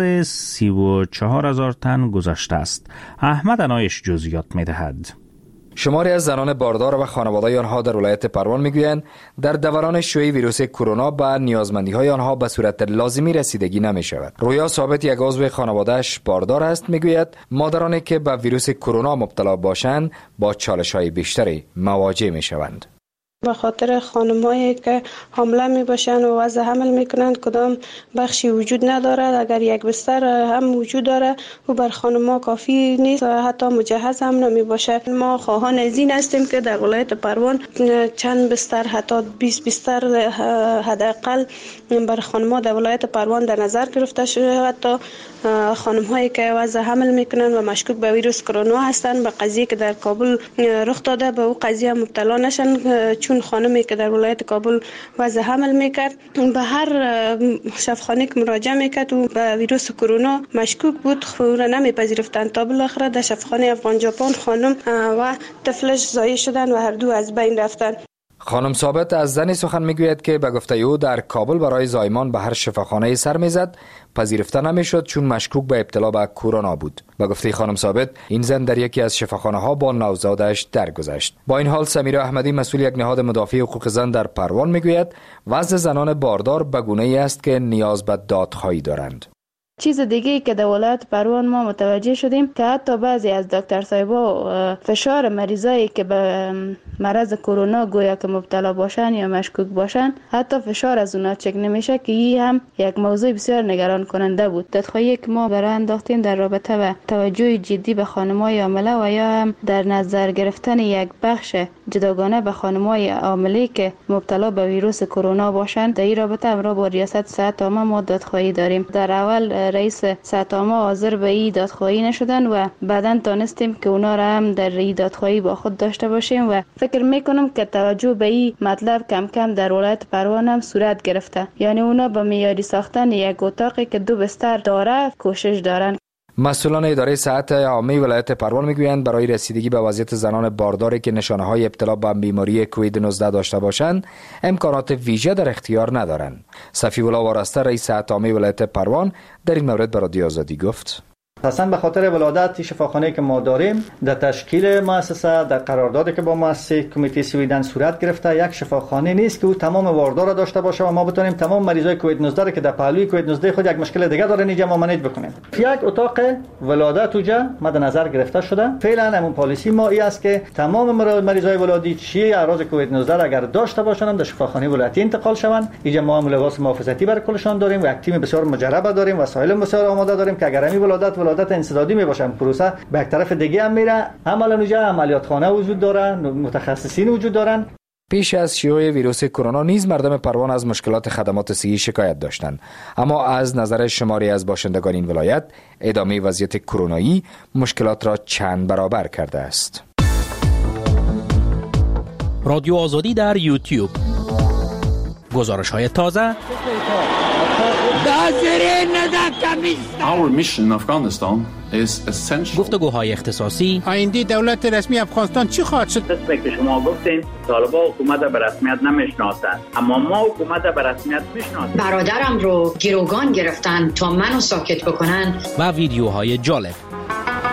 34,000 تن گذشته است. احمد عنایش جزئیات می‌دهد. شماری از زنان باردار و خانواده آنها در ولایت پروان میگویند در دوران شیوع ویروس کرونا به نیازمندی‌های آنها به صورت لازمی رسیدگی نمی‌شود. رویا ثابت، یک عضو خانواده‌اش باردار است، میگوید مادرانی که به ویروس کرونا مبتلا باشند با چالش‌های بیشتری مواجه می‌شوند. به خاطر خانم‌هایی که حامله میباشند و وضع حمل میکنند کدام بخشی وجود ندارد. اگر یک بستر هم وجود داره و بر خانم‌ها کافی نیست، حتی مجهز هم نمیباشد. ما خواهان از این هستیم که در ولایت پروان چند بستر، حتی 20 بستر حداقل بر خانم‌ها در ولایت پروان در نظر گرفته شده. حتی خانم‌هایی که وضع حمل میکنند و مشکوک به ویروس کرونا هستند، به قضیه که در کابل رخ داده به او قضیه مبتلا نشن، چون خانمی که در ولایت کابل وضع حمل میکرد به هر شفاخانه که مراجعه میکرد و به ویروس کرونا مشکوک بود، فورا نمیپذیرفتند تا بالاخره در شفاخانه افغان ژاپن خانم و طفلش زایه شدند و هر دو از بین رفتند. خانم ثابت از زنی سخن میگوید که به گفته او در کابل برای زایمان به هر شفاخانه سر میزد، پذیرفته نمیشد چون مشکوک به ابتلا به کرونا بود. به گفته خانم ثابت، این زن در یکی از شفاخانه ها با نوزادش درگذشت. با این حال سمیرا احمدی، مسئول یک نهاد مدافع حقوق زن در پروان، میگوید وضع زنان باردار به گونه‌ای است که نیاز به دادخواهی دارند. چیز دیگه که در ولایت پروان ما متوجه شدیم که حتی بعضی از دکتر صاحبا فشار مریضایی که به مرض کرونا گویا که مبتلا باشن یا مشکوک باشن، حتی فشار از اونا چک نمیشه که این هم یک موضوع بسیار نگران کننده بود. دادخواهی که ما برای انداختیم در رابطه با توجه جدی به خانم‌های حامله و یا هم در نظر گرفتن یک بخش جداگانه به خانم‌های حامله که مبتلا به ویروس کرونا باشند، در این رابطه امروز با ریاست صحت عامه ما دادخواهی داریم. در اول رئیس صحت عامه حاضر به این دادخواهی نشدن و بعداً تانستیم که اونا را هم در این دادخواهی با خود داشته باشیم و فکر میکنم که توجه به این مطلب کم کم در ولایت پروان هم صورت گرفته. یعنی اونا به معیاری ساختن یک اتاقی که 2 بستر داره کوشش دارن. مسئولان اداره صحت عامه ولایت پروان میگویند برای رسیدگی به وضعیت زنان بارداری که نشانه‌های ابتلا به بیماری کووید 19 داشته باشند امکانات ویژه در اختیار ندارند. صفی الله وارسته، رئیس صحت عامه ولایت پروان، در این مورد به رادیو آزادی گفت: اصلا به خاطر ولادت شفاخانه که ما داریم در تشکیل مؤسسه، در قراردادی که با مؤسسه کمیته سویدن صورت گرفته، یک شفاخانه نیست که او تمام واردار را داشته باشه و ما بتونیم تمام مریضای کووید 19 را که در پهلوی کووید 19 خود یک مشکل دیگه داره اینجا ما منیج بکنیم. یک اتاق ولادت اونجا مد نظر گرفته شده. فعلا همون پالیسی ما ای است که تمام مریضای ولادی چی اعراض کووید 19 اگر داشته باشند در شفاخانه ولایتی انتقال شوند. اینجا ما هم لباس محافظتی برای کلشان داریم و یک تیم بسیار مجرب داریم، وسایل بسیار آماده داریم که اگر همین ولادت انسدادی میباشن پروسه به یک طرف دیگه هم میره. عملا اونجا عملیات خانه وجود داره، متخصصین وجود دارن. پیش از شیوع ویروس کرونا نیز مردم پروان از مشکلات خدمات صحی شکایت داشتند، اما از نظر شماری از باشندگان این ولایت ادامه وضعیت کرونایی مشکلات را چند برابر کرده است. رادیو آزادی در یوتیوب، گزارش‌های تازه. Our mission in Afghanistan is essential. گفتگوهای اختصاصی. آینده دولت رسمی افغانستان چی خواهد شد؟ مثل که شما گفتین طالبان حکومت به رسمیت نمیشناسند، اما ما حکومت به رسمیت میشناسیم. برادرم رو گروگان گرفتن تا منو ساکت بکنن. و ویدیوهای جالب.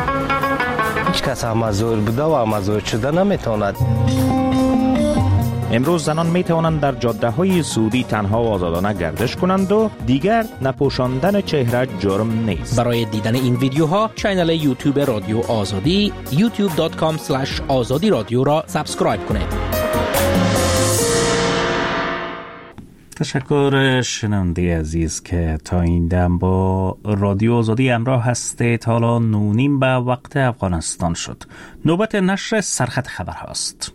هیچ کس امازور بوده و امازور شده نمیتواند. امروز زنان می توانند در جاده‌های سعودی تنها و آزادانه گردش کنند و دیگر نپوشاندن چهره جرم نیست. برای دیدن این ویدیوها کانال یوتیوب رادیو آزادی youtube.com/azadi رادیو را سابسکرایب کنید. تشکر شنونده عزیز که تا این دم با رادیو آزادی همراه هستید. حالا 9:30 به وقت افغانستان شد. نوبت نشر سرخط خبر هاست.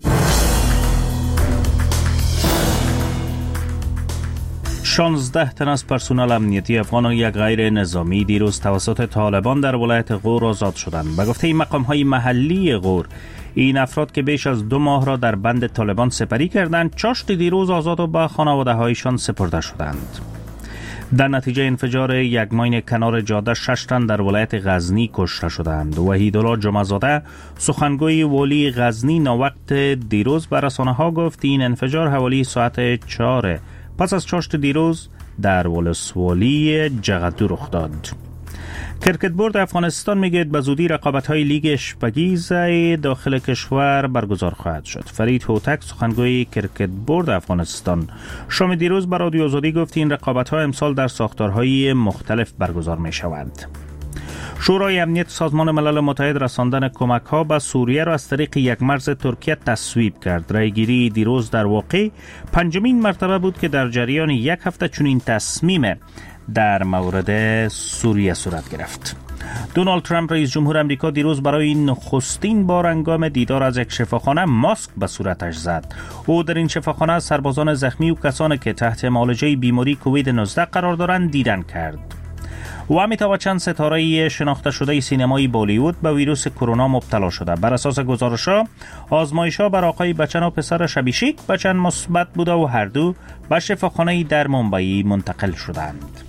16 تن از پرسنل امنیتی افغان و یک غیر نظامی دیروز توسط طالبان در ولایت غور آزاد شدند. به گفته مقام‌های محلی غور، این افراد که بیش از 2 ماه را در بند طالبان سپری کردند، چاشت دیروز آزاد و به خانواده‌هایشان سپرده شدند. در نتیجه انفجار یک ماین کنار جاده 6 تن در ولایت غزنی کشته شدند. وحیدالله جمعه‌زاده، سخنگوی والی غزنی، ناوقت دیروز به رسانه‌ها گفت این انفجار حوالی ساعت 4 پس از چاشت دیروز در ولسوالی جغدو رخ داد. کرکت بورد افغانستان میگه به زودی رقابت‌های لیگ اشپگیز داخل کشور برگزار خواهد شد. فرید هوتک، سخنگوی کرکت بورد افغانستان، شام دیروز به رادیو آزادی گفت این رقابت‌ها امسال در ساختارهای مختلف برگزار می‌شوند. شورای امنیت سازمان ملل متحد رساندن کمک‌ها به سوریه را از طریق یک مرز ترکیه تصویب کرد. رایگیری دیروز در واقع 5مین مرتبه بود که در جریان یک هفته چنین تصمیم در مورد سوریه صورت گرفت. دونالد ترامپ رئیس جمهور امریکا دیروز برای نخستین بار هنگام دیدار از یک شفاخانه ماسک به صورتش زد. او در این شفاخانه سربازان زخمی و کسانی که تحت معالجه بیماری کووید 19 قرار دارند دیدن کرد. و امیتابh بچن، ستاره شناخته شده سینمای بالیوود، به ویروس کرونا مبتلا شده. بر اساس گزارش‌ها، آزمایش‌ها بر آقای بچن و پسرش ابھیشیک بچن مثبت بوده و هر دو به شفاخانه در ممبئی منتقل شدند.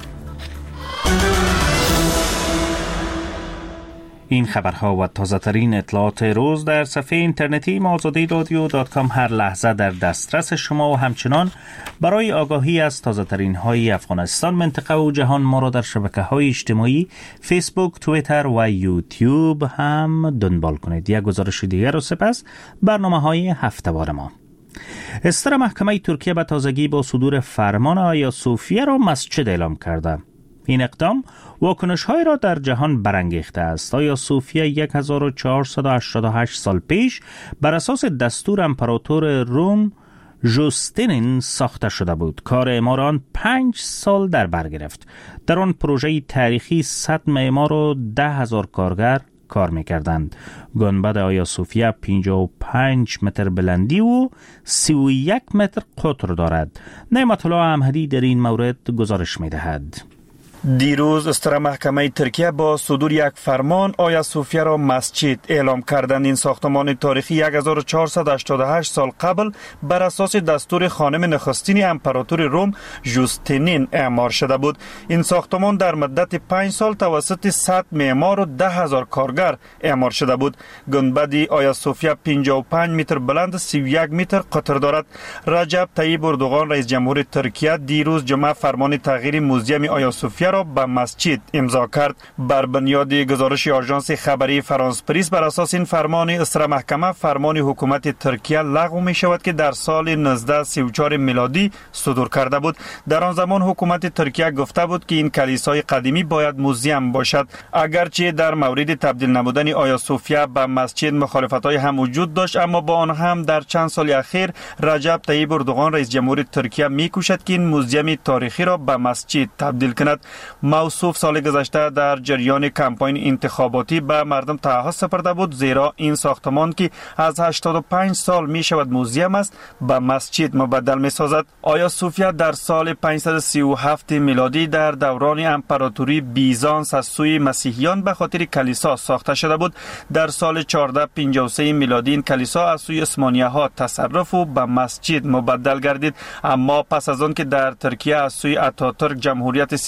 این خبرها و تازه ترین اطلاعات روز در صفحه اینترنتی azadiradio.com هر لحظه در دسترس شما و همچنان برای آگاهی از تازه ترین های افغانستان، منطقه و جهان ما را در شبکه های اجتماعی فیسبوک، توییتر و یوتیوب هم دنبال کنید. یک گزارش دیگر و سپس برنامه های هفته‌وار ما. استر محکمه ترکیه به تازگی با صدور فرمان آیا صوفیه را مسجد اعلام کرده. این اقدام واکنش‌های را در جهان برانگیخته است. آیا صوفیه 1488 سال پیش بر اساس دستور امپراتور روم جوستینین ساخته شده بود. کار اعمار آن 5 سال در بر گرفت. در آن پروژه تاریخی 100 معمار و 10,000 کارگر کار می‌کردند. گنبد آیا صوفیه 55 متر بلندی و 31 متر قطر دارد. نعمت الله احمدی در این مورد گزارش می‌دهد. دیروز استر محکمه ترکیه با صدور یک فرمان آیا صوفیه را مسجد اعلام کردند. این ساختمان تاریخی 1488 سال قبل بر اساس دستور خانم نخستین امپراتور روم جوستینین اعمار شده بود. این ساختمان در مدت 5 سال توسط 100 معمار و 10,000 کارگر اعمار شده بود. گنبد آیا صوفیه 55 متر بلند، 31 متر قطر دارد. رجب طیب اردوغان رئیس جمهور ترکیه دیروز جمعه فرمان تغییر موزیم آیا صوفیه را به مسجد امضا کرد. بر بنیاد گزارش آژانس خبری فرانس پریس، بر اساس این فرمان استر محکمه فرمان حکومت ترکیه لغو می شود که در سال 1934 میلادی صدور کرده بود. در آن زمان حکومت ترکیه گفته بود که این کلیسای قدیمی باید موزیم باشد. اگرچه در مورد تبدیل نمودن آیا صوفیه به مسجد مخالفت‌های هم وجود داشت، اما با آن هم در چند سال اخیر رجب طیب اردوغان رئیس جمهور ترکیه می‌کوشد که این موزیم تاریخی را به مسجد تبدیل کند. موصوف سال گذشته در جریان کمپاین انتخاباتی به مردم تعهد سپرده بود، زیرا این ساختمان که از 85 سال می شود موزیم است به مسجد مبدل می سازد. آیا صوفیه در سال 537 میلادی در دوران امپراتوری بیزانس از سوی مسیحیان به خاطر کلیسا ساخته شده بود. در سال 1453 میلادی این کلیسا از سوی عثمانیه ها تصرف و به مسجد مبدل گردید. اما پس از آن که در ترکیه از سوی اتاتورک جمهوریت سکولار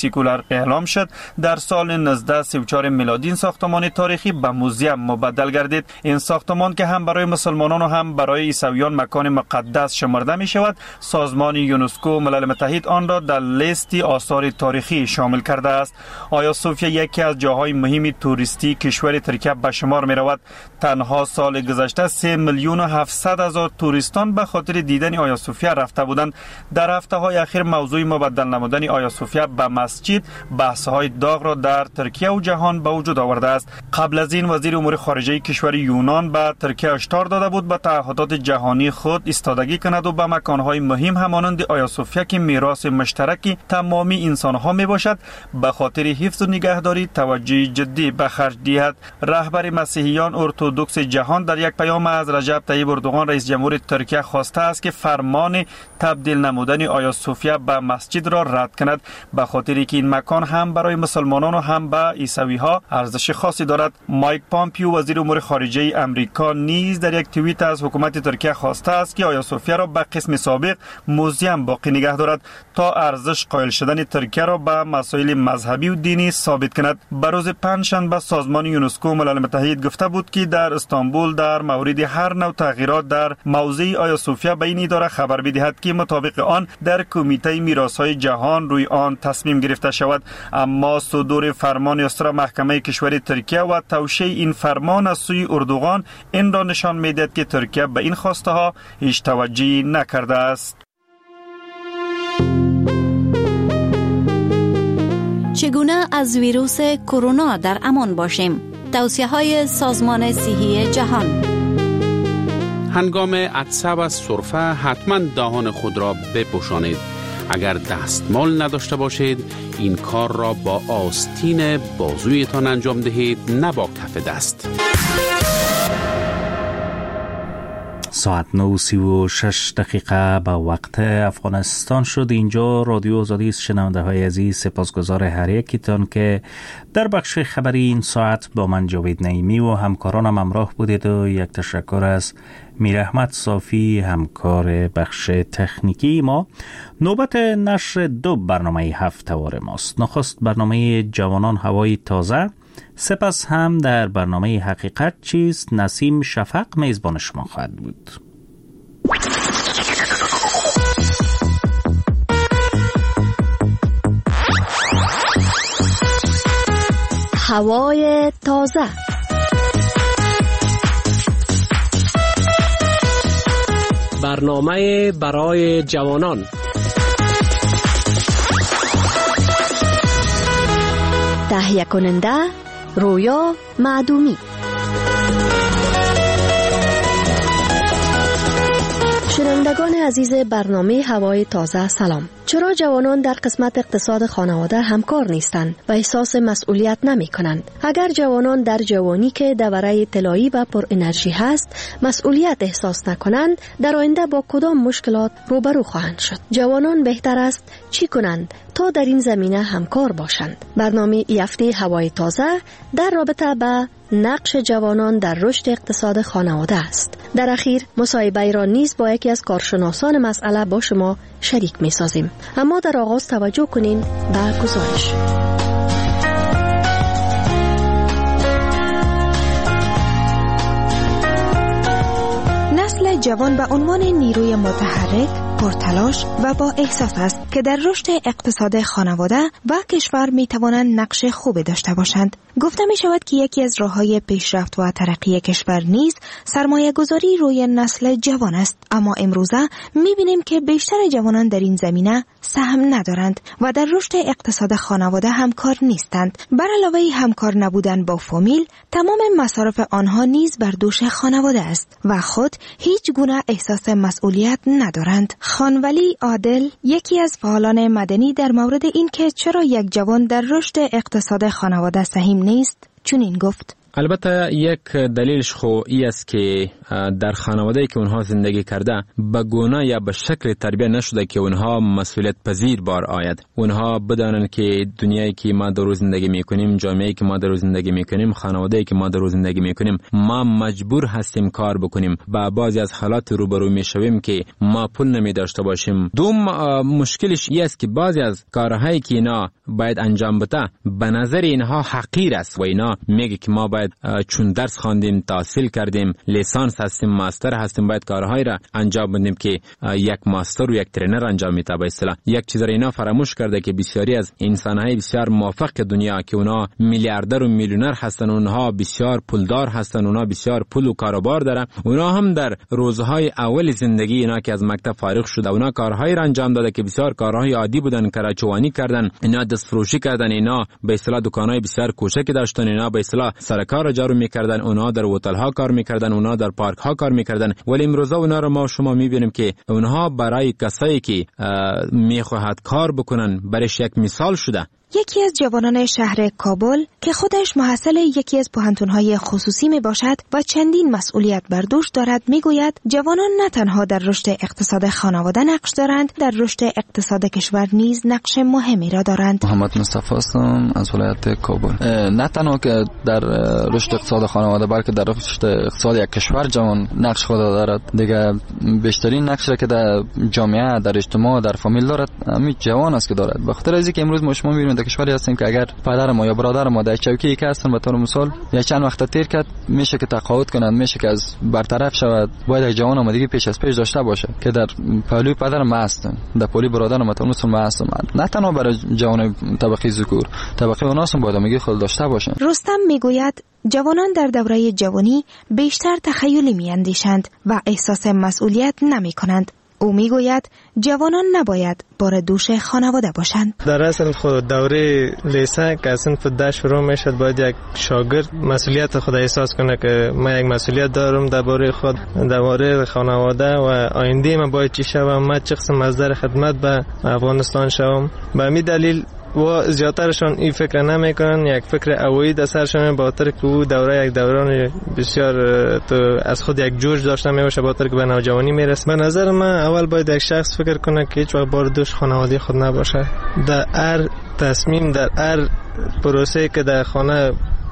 اعلام شد در سال 1934 میلادی این ساختمان تاریخی به موزیم مبدل گردید. این ساختمان که هم برای مسلمانان و هم برای عیسویان مکان مقدس شمرده می شود، سازمان یونسکو ملل متحد آن را در لیست آثار تاریخی شامل کرده است. آیا صوفیا یکی از جاهای مهم توریستی کشور ترکیه به شمار می رود. تنها سال گذشته 3,700,000 توریستان به خاطر دیدن آیا صوفیا رفته بودند. در هفته های اخیر موضوع مبدل نمودن آیا صوفیا به مسجد بحث های داغ را در ترکیه و جهان به وجود آورده است. قبل از این وزیر امور خارجه کشور یونان به ترکیه هشدار داده بود به تعهدات جهانی خود ایستادگی کند و به مکانهای مهم همانند آیا صوفیا که میراث مشترک تمامی انسانها می باشد به خاطر حفظ و نگهداری توجه جدی به خرج دهد. رهبر مسیحیان ارتدوکس جهان در یک پیام از رجب طیب اردوغان رئیس جمهور ترکیه خواسته است که فرمان تبدیل نمودن آیا صوفیا به مسجد را رد کند، به خاطری که این مکان هم برای مسلمانان و هم به عیسوی ها ارزش خاصی دارد. مایک پامپیو وزیر امور خارجه امریکا نیز در یک توییت از حکومت ترکیه خواسته است که آیا صوفیا را به قسم سابق موزیم باقی نگه دارد تا ارزش قائل شدن ترکیه را به مسائل مذهبی و دینی ثابت کند. به روز پنجشنبه سازمان یونسکو ملل متحد گفته بود که در استانبول در مورد هر نوع تغییرات در موضوع آیا صوفیا به این اداره خبر بدهد که مطابق آن در کمیته میراث‌های جهان روی آن تصمیم گرفته شود. اما صدور فرمان اسرا محکمه کشور ترکیه و توشیح این فرمان از سوی اردوغان این را نشان می‌دهد که ترکیه به این خواسته ها هیچ توجهی نکرده است. چگونه از ویروس کرونا در امان باشیم؟ توصیه‌های سازمان صحی جهان. هنگام عطسه و سرفه حتما دهان خود را بپوشانید. اگر دستمال نداشته باشید این کار را با آستین بازویتان انجام دهید، نه با کف دست. ساعت 9:36 به وقت افغانستان شد. اینجا رادیو آزادی است. شنونده های عزیز، سپاسگزار هر یکیتان که در بخش خبری این ساعت با من جاوید نعیمی و همکارانم همراه بودید و یک تشکر از میر احمد صافی همکار بخش تکنیکی ما. نوبت نشر دو برنامه هفته‌وار ماست. نخست برنامه جوانان هوای تازه، سپس هم در برنامه حقیقت چیست نسیم شفق میزبان شما خواهد بود. هوای تازه. برنامه برای جوانان. تهیه کننده رویا معدومی. شنوندگان عزیز برنامه هوای تازه سلام. چرا جوانان در قسمت اقتصاد خانواده همکار نیستند و احساس مسئولیت نمی کنند؟ اگر جوانان در جوانی که دوره طلایی و پر انرژی هست مسئولیت احساس نکنند، در آینده با کدام مشکلات روبرو خواهند شد؟ جوانان بهتر است چی کنند تا در این زمینه همکار باشند؟ برنامه هفته هوای تازه در رابطه با نقش جوانان در رشد اقتصاد خانواده است. در اخیر مصاحبه را نیز با یکی از کارشناسان مسئله با شما شریک می سازیم. اما در آغاز توجه کنین به گزارش. نسل جوان به عنوان نیروی متحرک، پرتلاش و با احساس است که در رشد اقتصاد خانواده و کشور می توانند نقش خوبی داشته باشند. گفته می شود که یکی از راه‌های پیشرفت و ترقی کشور نیز سرمایه گذاری روی نسل جوان است. اما امروزه می بینیم که بیشتر جوانان در این زمینه سهم ندارند و در رشد اقتصاد خانواده همکار نیستند. بر علاوه همکار نبودن با فامیل، تمام مصارف آنها نیز بر دوش خانواده است و خود هیچ گونه احساس مسئولیت ندارند. خانولی عادل، یکی از فعالان مدنی، در مورد این که چرا یک جوان در رشد اقتصاد خانواده سهیم نیست، چنین گفت: البته یک دلیلش خو ای است که در خانواده‌ای که اونها زندگی کرده به گونه یا به شکل تربیت نشده که اونها مسئولیت پذیر بار آید. اونها بدانند که دنیایی که ما در زندگی میکنیم، جامعه‌ای که ما در زندگی میکنیم، خانواده‌ای که ما در زندگی میکنیم، ما مجبور هستیم کار بکنیم. با بعضی از حالات روبرو میشویم که ما پول نمی داشته باشیم. دوم مشکلش این است که بعضی از کارهایی که اینا باید انجام بده به نظر اینها حقیر است و اینا میگه که ما باید چون درس خواندیم، تحصیل کردیم، لیسانس هستیم، ماستر هستیم، باید کارهایی را انجام بدیم که یک ماستر و یک ترینر انجام میده. به اصطلاح یک چیز را اینا فراموش کرده که بسیاری از انسان‌های بسیار موفق دنیا که اونا میلیاردر و میلیونر هستن، اونها بسیار پولدار هستن، اونها بسیار پول و کاروبار دارن، اونا هم در روزهای اول زندگی اینا که از مکتب فارغ شده اونا کارهایی را انجام داده که بسیار کارهای عادی بودن، کراچوانی کردن، اینا دستفروشی کردن، اینا به اصطلاح دکانای بسیار کوچکی داشتن، اینا به اصطلاح سرکار جارو میکردن، اونا در هتل ها کار میکردن، اونا در پارک ها کار میکردن. ولی امروزه اونا رو ما شما میبینیم که اونها برای کسایی که میخواهد کار بکنن برایش یک مثال شده. یکی از جوانان شهر کابل که خودش محصل یکی از پوهنتون‌های خصوصی می باشد و چندین مسئولیت بر دوش دارد میگوید جوانان نه تنها در رشد اقتصاد خانواده نقش دارند، در رشد اقتصاد کشور نیز نقش مهمی را دارند. محمد مصطفی هستم از ولایت کابل. نه تنها که در رشد اقتصاد خانواده بلکه در رشد اقتصاد یک کشور جوان نقش خود دارد. دیگه بیشترین نقش را که در جامعه، در اجتماع، در فامیل دارد همین جوان است که دارد. به خاطر اینکه امروز ما شما می‌بینید کشوری هستیم که اگر پدر ما یا برادر ما در چوکی که هستن به طور مثال یا چند وقت تیر کرد میشه که تقاعد کنند، میشه که از برطرف شود، باید یک جوان آمادگی پیش از پیش داشته باشه که در پهلوی پدر ما هستن، در پهلوی برادر ما طور مثال ما هستن. نه تنها برای جوان طبقه ذکور، طبقه اوناس هم باید آمادگی خود داشته باشن. رستم میگوید جوانان در دوره جوانی بیشتر تخیلی میاندیشند و احساس مسئولیت نمیکنند. او میگوید جوانان نباید بار دوش خانواده باشند. در اصل خود دوره لیسه که اصلا فده شروع میشد باید یک شاگرد مسئولیت خود احساس کنه که من یک مسئولیت دارم درباره خود، درباره خانواده و آینده من باید چی شوم، من چه قسم مصدر خدمت به افغانستان شوم. به همین دلیل و زیادترشان این فکر نمیکنن، یک فکر اوایی در سرشان با خاطر که او دوره یک دوران بسیار تو از خود یک جوش داشته میباشه با خاطر که به نوجوانی میرسه. به نظر من اول باید یک شخص فکر کنه که هیچ وقت بار دوش خانواده خود نباشه. در هر تصمیم، در هر پروسه که در خانه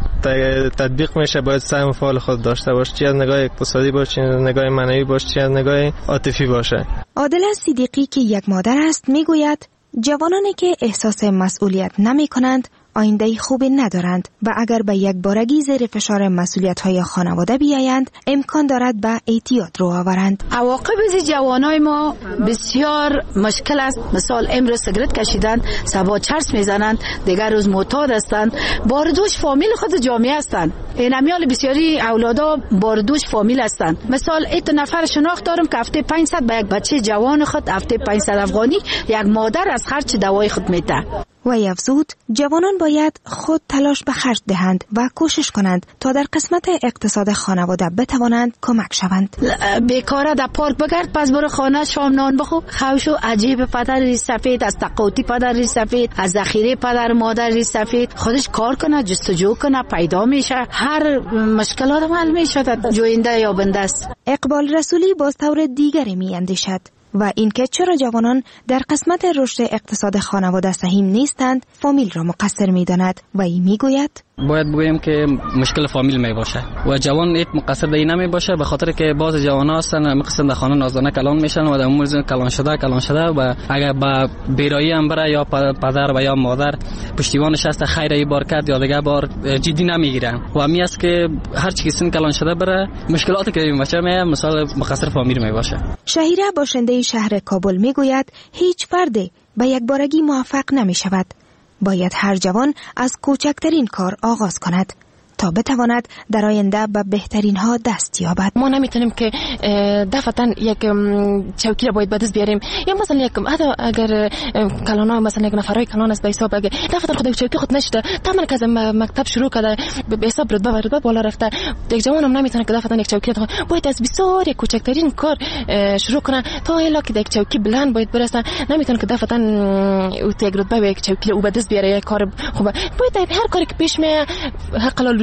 تطبیق میشه باید سهم فعال خود داشته باشه، چه از نگاه اقتصادی باشه، چه از نگاه معنوی باشه، چه از نگاه عاطفی باشه. عادل صدیقی که یک مادر است میگوید جوانانی که احساس مسئولیت نمی کنند آینده خوبی ندارند و اگر به یک بارگی زیر فشار مسئولیت‌های خانواده بیایند امکان دارد به اعتیاد رو آورند. عواقب از جوانای ما بسیار مشکل است. مثال امروز سیگرت کشیدن، صبح چرس میزنند، دیگر روز معتاد هستند، باردوش فامیل خود جامعه هستند. این امیال بسیاری اولادا باردوش فامیل هستند. مثال ایت نفر شناخت دارم که هفته 500 به یک بچه جوان خود هفته 500 افغانی یک مادر از خرج دوای خود میده. و افزود جوانان باید خود تلاش به خرج دهند و کوشش کنند تا در قسمت اقتصاد خانواده بتوانند کمک شوند. بیکاره در پارک بگرد، پس برو خانه شام نان بخو. خوشو عجیب پدر ریش سفید، از تقاطی پدر ریش سفید، از ذخیره پدر مادر ریش سفید، خودش کار کنه، جستجو کنه، پیدا میشه، هر مشکلات حل میشه، جوینده یا بنده است. اقبال رسولی باز طور دیگری میاندیشد و اینکه چرا جوانان در قسمت رشد اقتصاد خانواده سهیم نیستند فامیل را مقصر می‌داند و این میگوید باید بگویم که مشکل فامیل می باشه و جوان ایت مقصر در این نمی باشه، به خاطر که بعض جوانا هستن مقصد در خانه نازدانه کلان میشن و در موز کلان شده و اگر با بیرایی هم بره یا پدر و یا مادر پشتیبانش هست خیر ای بار کرد یا دیگه بار جدی نمیگیرن و می است که هر چی سن کلان شده بره مشکلاتی که بچه می مثال مقصر فامیل می باشه. شهیره باشنده شهر کابل میگوید هیچ فردی به یک بارگی موفق نمی شود. باید هر جوان از کوچکترین کار آغاز کند تا بتواند در آینده به بهترین ها دست یابد. ما نمیتونیم که دفعتا یک چوکی را باید به دست بیاریم یا مثلا یک اگر کلانا مثلا یک نفرای کلان است به حساب اگر دفعتا خود چوکی خود نشده تمام که از مکتب شروع کرده به حساب رتبه بالا رفته، یک جوان هم نمیتونه که دفعتا یک چوکی باید از بسیار یک کوچکترین کار شروع کنه تا الا که یک چوکی بلند باید برسه. نمیتونه که دفعتا او یک رتبه یک چوکی او به دست بیاره یک کار خوبه. باید هر کاری که پیش میاد حق حلال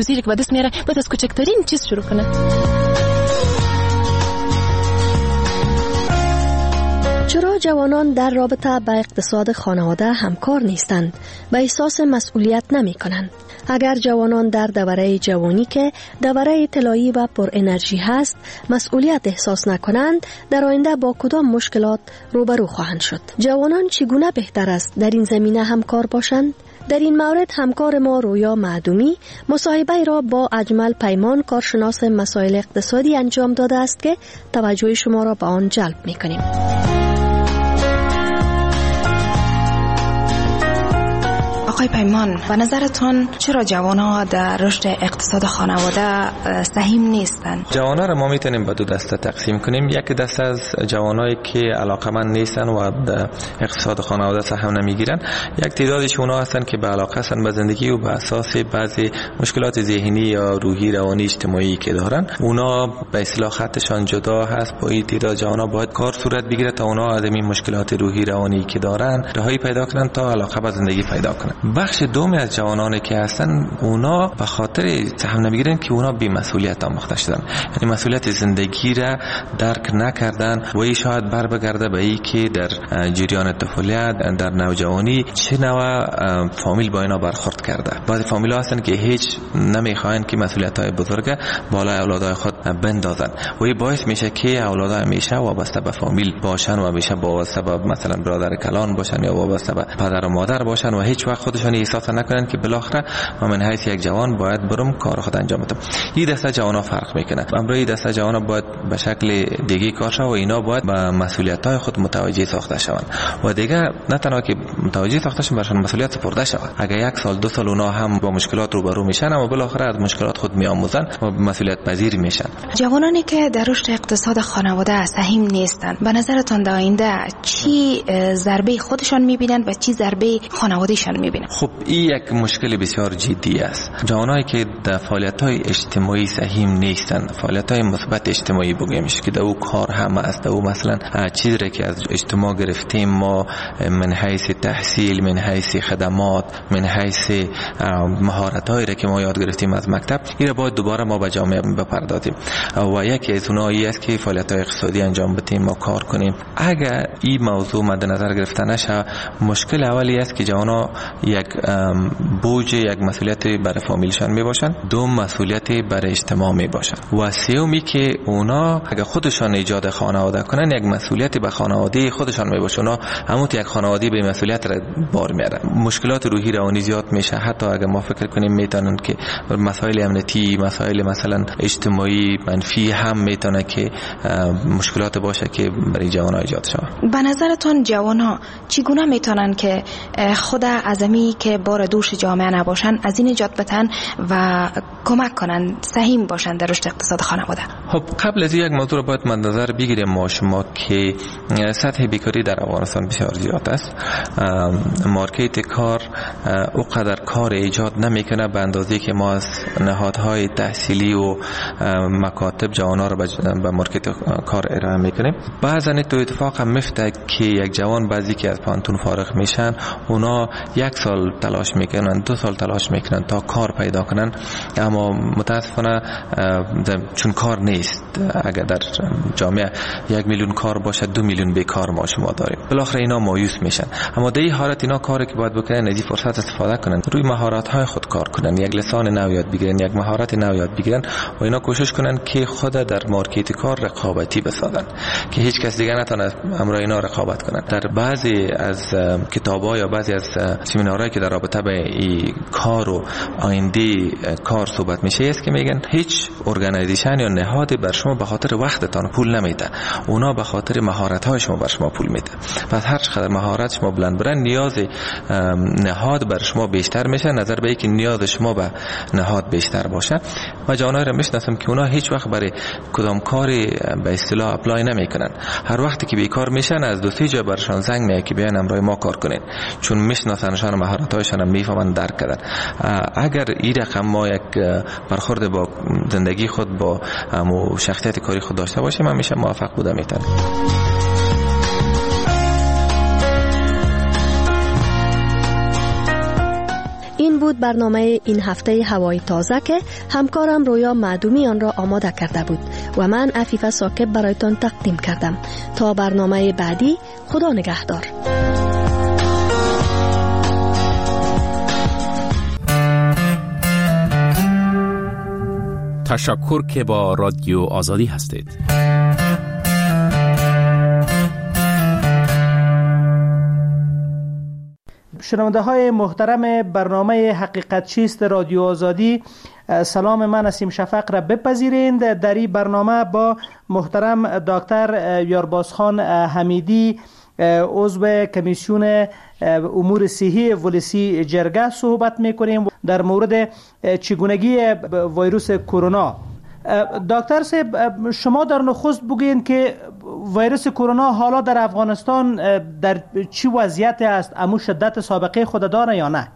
چیزی که به دست میاره باید از کوچکترین چیز شروع کنه. چرا جوانان در رابطه با اقتصاد خانواده همکار نیستند و احساس مسئولیت نمی کنند؟ اگر جوانان در دوره جوانی که دوره طلایی و پر انرژی هست مسئولیت احساس نکنند، در آینده با کدام مشکلات روبرو خواهند شد؟ جوانان چگونه بهتر است در این زمینه همکار باشند؟ در این مورد همکار ما رویا معدومی مصاحبه را با اجمل پیمان کارشناس مسائل اقتصادی انجام داده است که توجه شما را به آن جلب می‌کنیم. آقای پیمان، به نظرتون چرا جوان‌ها در رشد اقتصاد خانواده سهیم نیستند؟ جوان‌ها را ما میتونیم به دو دسته تقسیم کنیم. یک دسته از جوانایی که علاقه‌مند نیستن و در اقتصاد خانواده سهم نمیگیرن، یک تعدادش اونا هستن که به علاقه هستن به زندگی و به اساس بعضی مشکلات ذهنی یا روحی روانی اجتماعی که دارن، اونا به اصطلاح خطشان جدا هست. با این تعداد جوان‌ها باید کار صورت بگیره تا اونا از این مشکلات روحی روانی که دارن رهایی پیدا کنن تا علاقه به زندگی پیدا کنن. بخش دومی از جوانانی که هستن اونا به خاطر سهم نمیگیرن که اونا بی مسئولیت آموخته شدن، یعنی مسئولیت زندگی را درک نکردن و این شاید بر بگرده به این که در جریان طفولیت در نوجوانی چه نوع فامیل با اینا برخورد کرده. بعضی فامیل ها هستن که هیچ نمیخواین که مسئولیت های بزرگ بالای اولادای خود بندازن و این باعث میشه که اولادها همیشه وابسته به فامیل باشن و همیشه وابسته به مثلا برادر کلان باشن یا وابسته به پدر و مادر باشن و هیچ وقت خودشون احساس نکنن که بالاخره من حیث یک جوان باید برم کار خود انجام بدم. این دسته جوانا فرق میکنه. امروز این دسته جوانا باید به شکل دیگه کار شود و اینا باید به مسئولیت‌های خود متوجه ساخته شوند و دیگه نه تنها که متوجه ساخته شوند برشان مسئولیت سپرده شود. اگر یک سال دو سال اونا هم با مشکلات روبرو میشن اما بالاخره از مشکلات خود میآموزن و مسئولیت پذیر میشن. جوانانی که در رشد اقتصاد خانواده سهیم نیستند، به نظرتون در آینده چی ضربه خودشان میبینن و چی ضربه خانوادهشان میبینن؟ خب این یک مشکل بسیار جدی است. جوانایی که در فعالیت‌های اجتماعی سهیم نیستند، فعالیت‌های مثبت اجتماعی بگیمش که در او کار هم است، در او مثلا چیزی که از اجتماع گرفتیم ما من حیث تحصیل، من حیث خدمات، من حیث مهارت‌هایی را که ما یاد گرفتیم از مکتب، این را باید دوباره ما به جامعه بپردازیم و یکی از اونایی است که فعالیت‌های اقتصادی انجام بدیم و کار کنیم. اگر این موضوع مد نظر گرفته نشه، مشکل اولی است که جوانا یک بوج، یک مسئولیت برای فامیلشان می باشن، دو مسئولیت برای اجتماع می باشن و سومی که اونا اگر خودشان ایجاد خانواده کنن یک مسئولیت به خانواده خودشان می باشه. اونا همون یک خانواده به مسئولیت را بار میارن. مشکلات روحی روانی زیاد میشه. حتی اگر ما فکر کنیم میتونن که مسائل امنیتی، مسائل مثلا اجتماعی منفی هم میتونه که مشکلات باشه که برای جوانان ایجاد شود. به نظرتون جوانان چگونه میتونن که خود عزمی که بار دوش جامعه نباشن از این نجات بدن و کمک کنن سهیم باشن در رشد اقتصاد خانواده؟ خب قبل از یک موضوع رو باید مد نظر بگیریم ما شما که سطح بیکاری در افغانستان بسیار زیاد است. مارکت کار اونقدر کار ایجاد نمیکنه به اندازه که ما از نهادهای تحصیلی و مکاتب جوانان رو به مارکت کار ارائه میکنیم. بعضا تو اتفاق هم میفته که یک جوان بعضی که از پانتون فارغ میشن اونا یک سال تلاش میکنن، دو سال تلاش میکنن تا کار پیدا کنن، اما متاسفانه چون کار نیست. اگر در جامعه 1 میلیون کار باشه 2 میلیون بیکار ما شما داریم. بالاخره اینا مایوس میشن. اما در این حالت اینا کاری که باید بکنن از این فرصت استفاده کنن، روی مهارت های خود کار کنن، یک لسان نو یاد بگیرن، یک مهارت نو یاد بگیرن و اینا کوشش کنن که خود در مارکت کار رقابتی بسازن که هیچ کس دیگه نتونه امروز اینا رقابت کنن. در بعضی از کتاب‌ها یا بعضی از سمینارهایی که در رابطه به این کار و آینده کار صحبت میشه است که میگن هیچ ارگانایزیشن یا نهادی بر شما به خاطر وقتتان پول نمیده، اونا به خاطر مهارت‌های شما بر شما پول میده. پس هر چقدر مهارت شما بلند برن نیاز نهاد بر شما بیشتر میشه، نظر به اینکه نیاز شما به نهاد بیشتر باشه. و جوانایی رو میشناسم که اونا هیچ وقت برای کدام کاری به اصطلاح اپلای نمیکنن. هر وقتی که بیکار میشن از دو سه جا برشان زنگ میاد که بیاین امروز ما کار کنین، چون میشناسنشان و مهارت‌هایشان هم میفهمن درک کردن. اگر این رقم ما یک برخورد با زندگی خود با شخصیت کاری خود داشته باشیم همیشه موفق بوده میتونیم. این این بود برنامه این هفته هوای تازه که همکارم رویا معدومی آن را آماده کرده بود و من عفیفه ساکب برایتان تقدیم کردم. تا برنامه بعدی، خدا نگهدار. تشکر که با رادیو آزادی هستید. شنونده های محترم برنامه حقیقت چیست رادیو آزادی، سلام من نسیم شفق را بپذیرید. در این برنامه با محترم دکتر یاربازخان حمیدی، عضو کمیسیون امور صحی ولسی جرگه صحبت میکنیم در مورد چگونگی ویروس کرونا. دکتر صاحب، شما در نخست بگویید که ویروس کرونا حالا در افغانستان در چی وضعیت است؟ امو شدت سابقه خود داره یا نه؟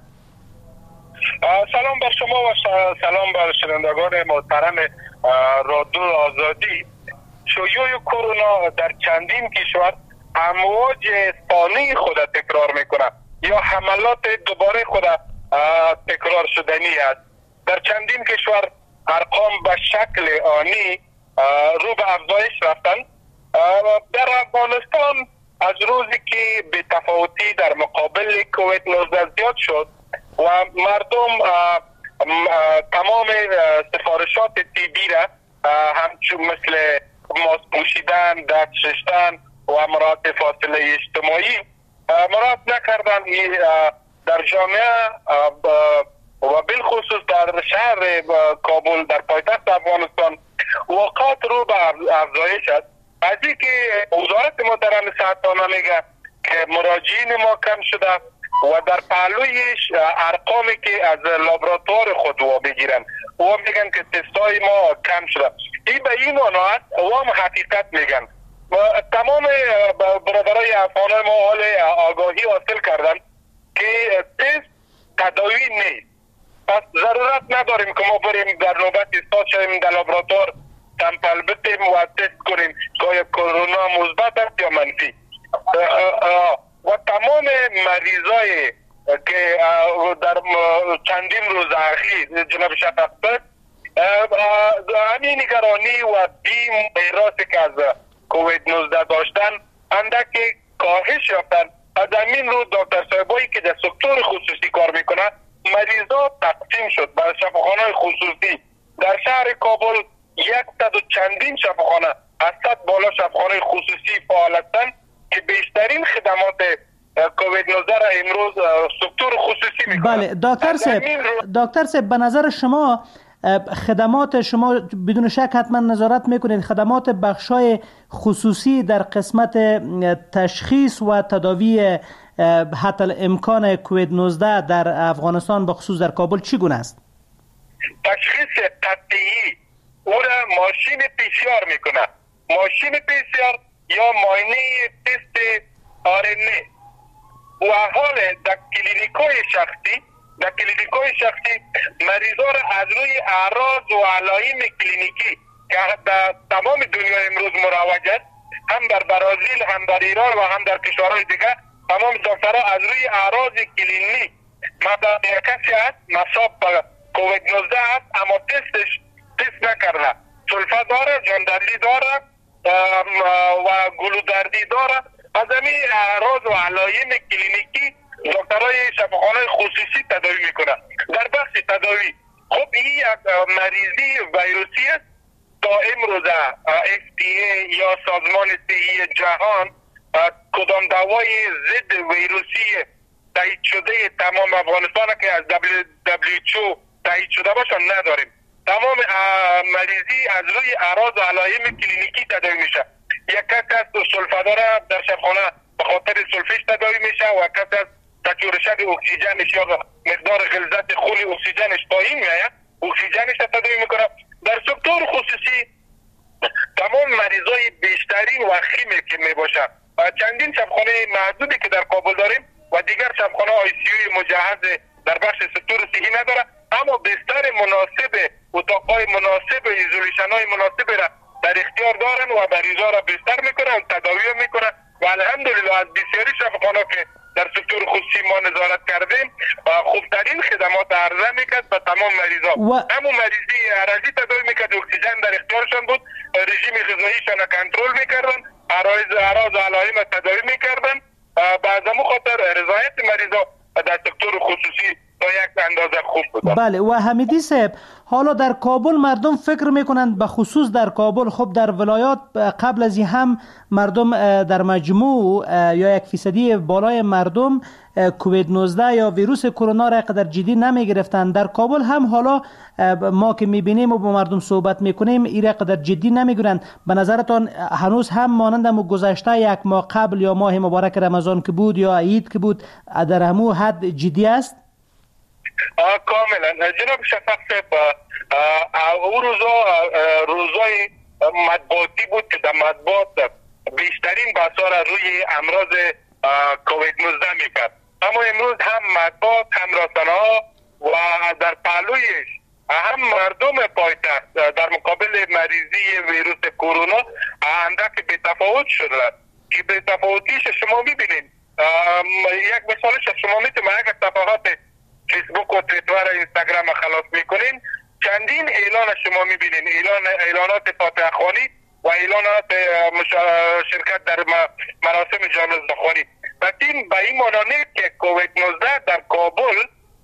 سلام بر شما و سلام بر شنوندگان محترم رادیو آزادی. شیوع کرونا در چندین کشور امواج ثانی خود تکرار میکنه یا حملات دوباره خود تکرار شدنی است. در چندین کشور ارقام به شکل آنی رو به افزایش رفتن. در افغانستان از روزی که به تفاوتی در مقابل کووید 19 زیاد شد و مردم تمام سفارشات طبی را همچون مثل ماسک پوشیدن، دست شستن و مراعات فاصله اجتماعی مراعات نکردن، در جامعه و بالخصوص در شهر کابل در پایتخت افغانستان واقعات رو به افزایش است. از این که وزارت محترم صحتانه میگه که مراجعین ما کم شده و در پهلویش ارقامی که از لابراتوار خود و بگیرن و میگن که تستای ما کم شده. این به این معنا است و هم حقیقت میگن. و تمام برادرای افغانای ما حال آگاهی حاصل کردن که تست تداوی نیست. پس ضرورت نداریم که ما بریم در نوبت ایستاد شویم در لابراتوار سمپل بتیم و تست کنیم که آیا کرونا مثبت است یا منفی. و تمام مریضای که در چندین روز اخیر جناب شفق همین نگرانی و بیم ویروسی که از کووید 19 داشتن اندک کاهش یافتن. از همین رو دکتر صاحبایی که در سکتور خصوصی کار میکنن مریضا تقسیم شد برای شفاخانه‌های خصوصی. در شهر کابل 100 و چندین شفاخانه از 100 بالا شفاخانه خصوصی فعال هستند که بیشترین خدمات کووید 19 را امروز سکتور خصوصی میکنند. بله دکتر صاحب به نظر شما خدمات شما بدون شک حتما نظارت میکنید، خدمات بخشای خصوصی در قسمت تشخیص و تداوی حتی امکان کووید 19 در افغانستان به خصوص در کابل چگونه است؟ تشخیص قطعی او را ماشین PCR میکنه. ماشین PCR یا معاینه تست RNA و حال در کلینیکای شخصی مریضا را از روی اعراض و علائم کلینیکی که در تمام دنیا امروز مروج است، هم در برزیل هم در ایران و هم در کشورهای دیگر، تمام دکترها از روی اعراض کلینیک مثلا کسی است مصاب به کووید 19 است اما تست نکرده، سلفه داره، جاندردی داره و گلودردی داره، از همین اعراض و علائم کلینیکی دکترهای شفاخانه خصوصی تداوی میکنه. در بخش تداوی خب این یک مریضی ویروسی است. تا امروز FDA یا سازمان صحی جهان کدام دوای ضد ویروسی تایید شده تمام افغانستان که از WHO تایید شده باشه نداریم. تمام مریضی از روی اعراض و علائم کلینیکی تداوی میشه. یک کس از سلفه داره در شفاخانه به خاطر سلفش تداوی میشه و کس از تکیورشد اکسیژنش یا مقدار غلظت خون اکسیژنش پایین میاد اکسیژنش تداوی میکنه. در سکتور خصوصی تمام مریضای بیشترین و خیمه که میباشن چندین شفاخانه محدودی که در کابل داریم و دیگر شفاخانه ICU مجهز در بخش سکتور صحی نداره، اما بستر مناسب، اتاقای مناسب، ایزولیشن های مناسب را در اختیار دارن و مریضا را بستر میکنن، تداوی میکنن و الحمدلله از بسیاری شفاخانه که در سکتور خصوصی ما نظارت کردیم خوبترین خدمات عرضه میکرد به تمام مریضا. همون مریضی عرضی تداوی میکرد، اکسیژن در اختیارشان بود، رژیم غذاییشان کنترل میکردن، اعراض علائم تداوی میکردن. بعد از خاطر رضایت مریضا در سکتور خصوصی تا یک اندازه خوب بود. بله. و حمیدی صاحب، حالا در کابل مردم فکر میکنند به خصوص در کابل، خب در ولایات قبل از این هم مردم در مجموع یا 1% بالای مردم کووید 19 یا ویروس کرونا را قدر جدی نمی گرفتند. در کابل هم حالا ما که میبینیم و با مردم صحبت میکنیم ایره قدر جدی نمیگیرند. به نظرتان هنوز هم مانند گذشته یک ماه قبل یا ماه مبارک رمضان که بود یا عید که بود در همو حد جدی است؟ کاملا جناب شفاق صاحب، او روزای مطبوعاتی بود که در مطبوعات بیشترین بحثا را روی امراض کووید 19 میکرد. اما امروز هم مطبوعات هم رسانه‌ها و در پهلویش هم مردم پایتخت در مقابل مریضی ویروس کرونا اندک بی‌تفاوت شده که بی‌تفاوتیش شما میبینید. یک مثالش شما میتونید اگر صفحات فیسبوک و توییتر و اینستاگرام خلاص میکنین، چندین اعلان شما میبینین، اعلانات فاتحه خوانی و اعلانات شرکت در مراسم جنازه خوانی. بسیم به این معنی نیست که کووید 19 در کابل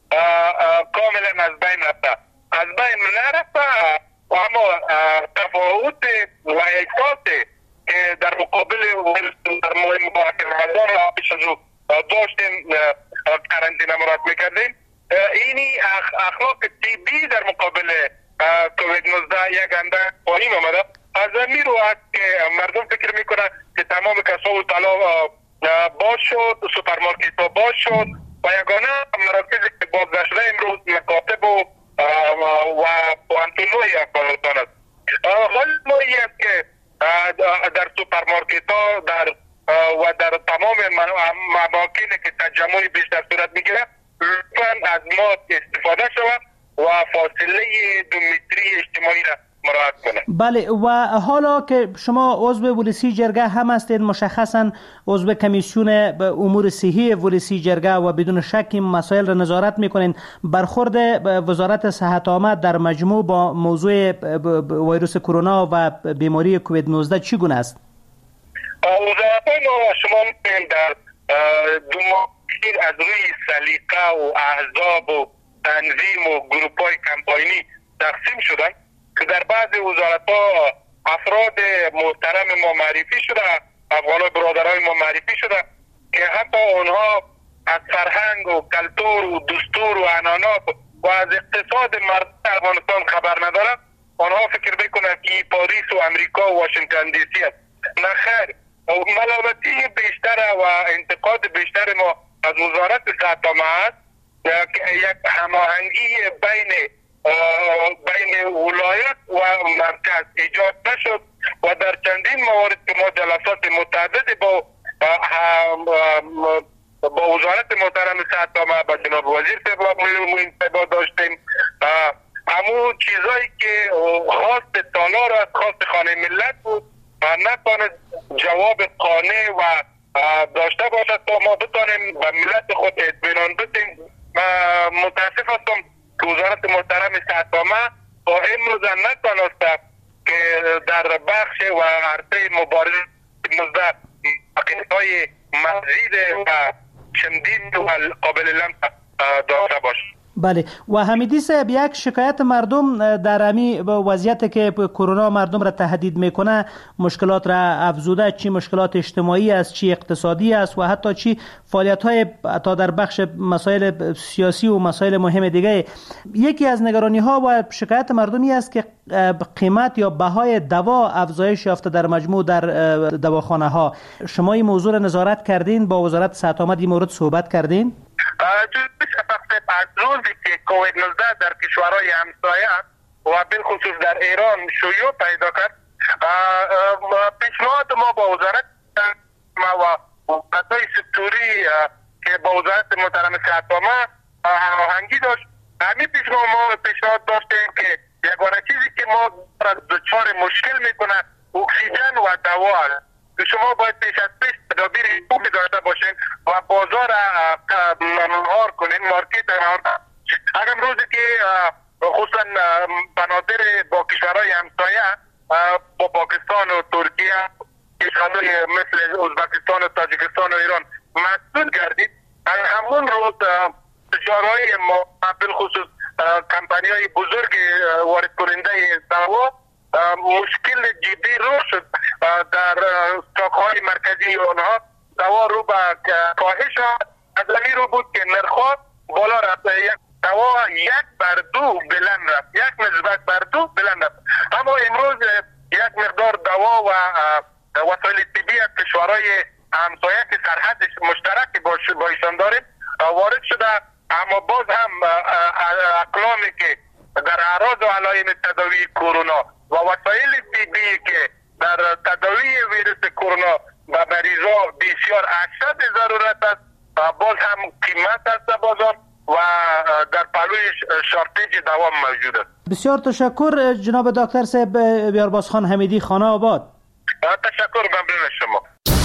کاملا از بین رفته. از بین نرفته، اما تفاوت و احساس که در مقابل در ماه مبارک رمضان پیش از او داشتیم قرنطینه مراد میکردیم، اینی اخلاق طبی در مقابل کووید 19 یک اندک پایین آمده. از این رو است که مردم فکر میکنن که تمام کسا و طلا باز شد، سوپرمارکت ها باز شد و یگانه مراکزی که باز نشده امروز مکاتب و پوانتونوی افغانستان است. حال ما این است که در سوپرمارکت ها و در تمام مواقعی که تجمع بیشتر صورت میگیره لطفاً از ماسک استفاده شود و فاصله 2 متری اجتماعی را مراعات کنه. بله. و حالا که شما عضو ولسی جرگه هم هستید، مشخصا عضو کمیسیون امور صحی ولسی جرگه و بدون شک این مسائل را نظارت میکنین، برخورد وزارت صحت عامه در مجموع با موضوع ویروس کرونا و بیماری کووید 19 چگونه است؟ وزارت ما شما می‌بینید در 2 ماه از روی سلیقه و احزاب و تنظیم و گروپ‌های کمپاینی تقسیم شدن که در بعض وزارت‌ها افراد محترم ما معرفی شده، افغان برادرای ما معرفی شده که حتی اونها از فرهنگ و کلتور و دستور و عنعنات و از اقتصاد مردم افغانستان خبر ندارند. آنها فکر میکنند که پاریس و امریکا و واشنگتن دی سی است. نه خیر، ملامتی بیشتر و انتقاد بیشتر ما از وزارت صحت عامه است که یک هماهنگی بین ولایت و مرکز ایجاد نشد و در چندین موارد که ما جلسات متعدد با وزارت محترم صحت عامه با جناب وزیر صاحب داشتیم، همون چیزایی که خواست تالار است، خواست خانه ملت بود نتواند جواب قانع و داشته باشد تا ما بتانیم به ملت خود اطمینان بدیم. متاسف هستم که وزارت محترم صحت عامه تا امروز نتوانسته که در بخش و عرصه مبارزه 19 حقیقت‌های مزید و شدید و قابل لمس داشته باشد. بله. و حمیدی صاحب، یک شکایت مردم در امی وضعیت که کرونا مردم را تهدید میکنه، مشکلات را افزوده، چی مشکلات اجتماعی است، چی اقتصادی است و حتی چی فعالیت های تا در بخش مسائل سیاسی و مسائل مهم دیگه. یکی از نگرانی ها و شکایت مردمی است که قیمت یا بهای دوا افزایش یافته در مجموع در دواخانه ها. شما این موضوع را نظارت کردین؟ با وزارت صحت عامه این مورد صحبت کردین؟ از روزی که کووید 19 در کشورهای همسایه و بالخصوص در ایران شیوع پیدا کرد، پیشنهاد ما با وزارت و قطعی سکتوری که با وزارت محترم صحت عامه هماهنگی داشت، همین پیشنهاد داشتیم که یگانه چیزی که ما دچار مشکل میکنه اکسیژن و دوا است. شما باید پیش از پیش تدابیر خوبی داشته باشین و بازار مهار کنین، مارکت اگر روزی که خصوصا بنادر با کشورهای همسایه با پاکستان و ترکیه، کشورهای مثل ازبکستان و تاجیکستان و ایران مسدود گردید، همون روز فشارهای ما بالخصوص کمپانی های بزرگ وارد کننده دوا مشکل جدی رو شد. در استاک های مرکزی آنها دوا رو به کاهش از این رو بود که نرخ بالا رفت، دوا 1:2 بلند رفت، 1 نسبت بر 2 بلند رفت. اما امروز یک مقدار دوا و وسایل طبی از کشورهای همسایه که سرحد مشترک با ایشان داریم وارد شده، اما باز هم اقلامی که در اعراض و علائم تداوی کرونا و وسایل طبی که در تداوی ویروس کرونا و مریضا بسیار اشد ضرورت است، باز هم قیمت است بازار و در پلوی شارتیج دوام موجود است. بسیار تشکر جناب دکتر صاحب بیارباز خان حمیدی، خانه آباد. تشکر، ممنون شما.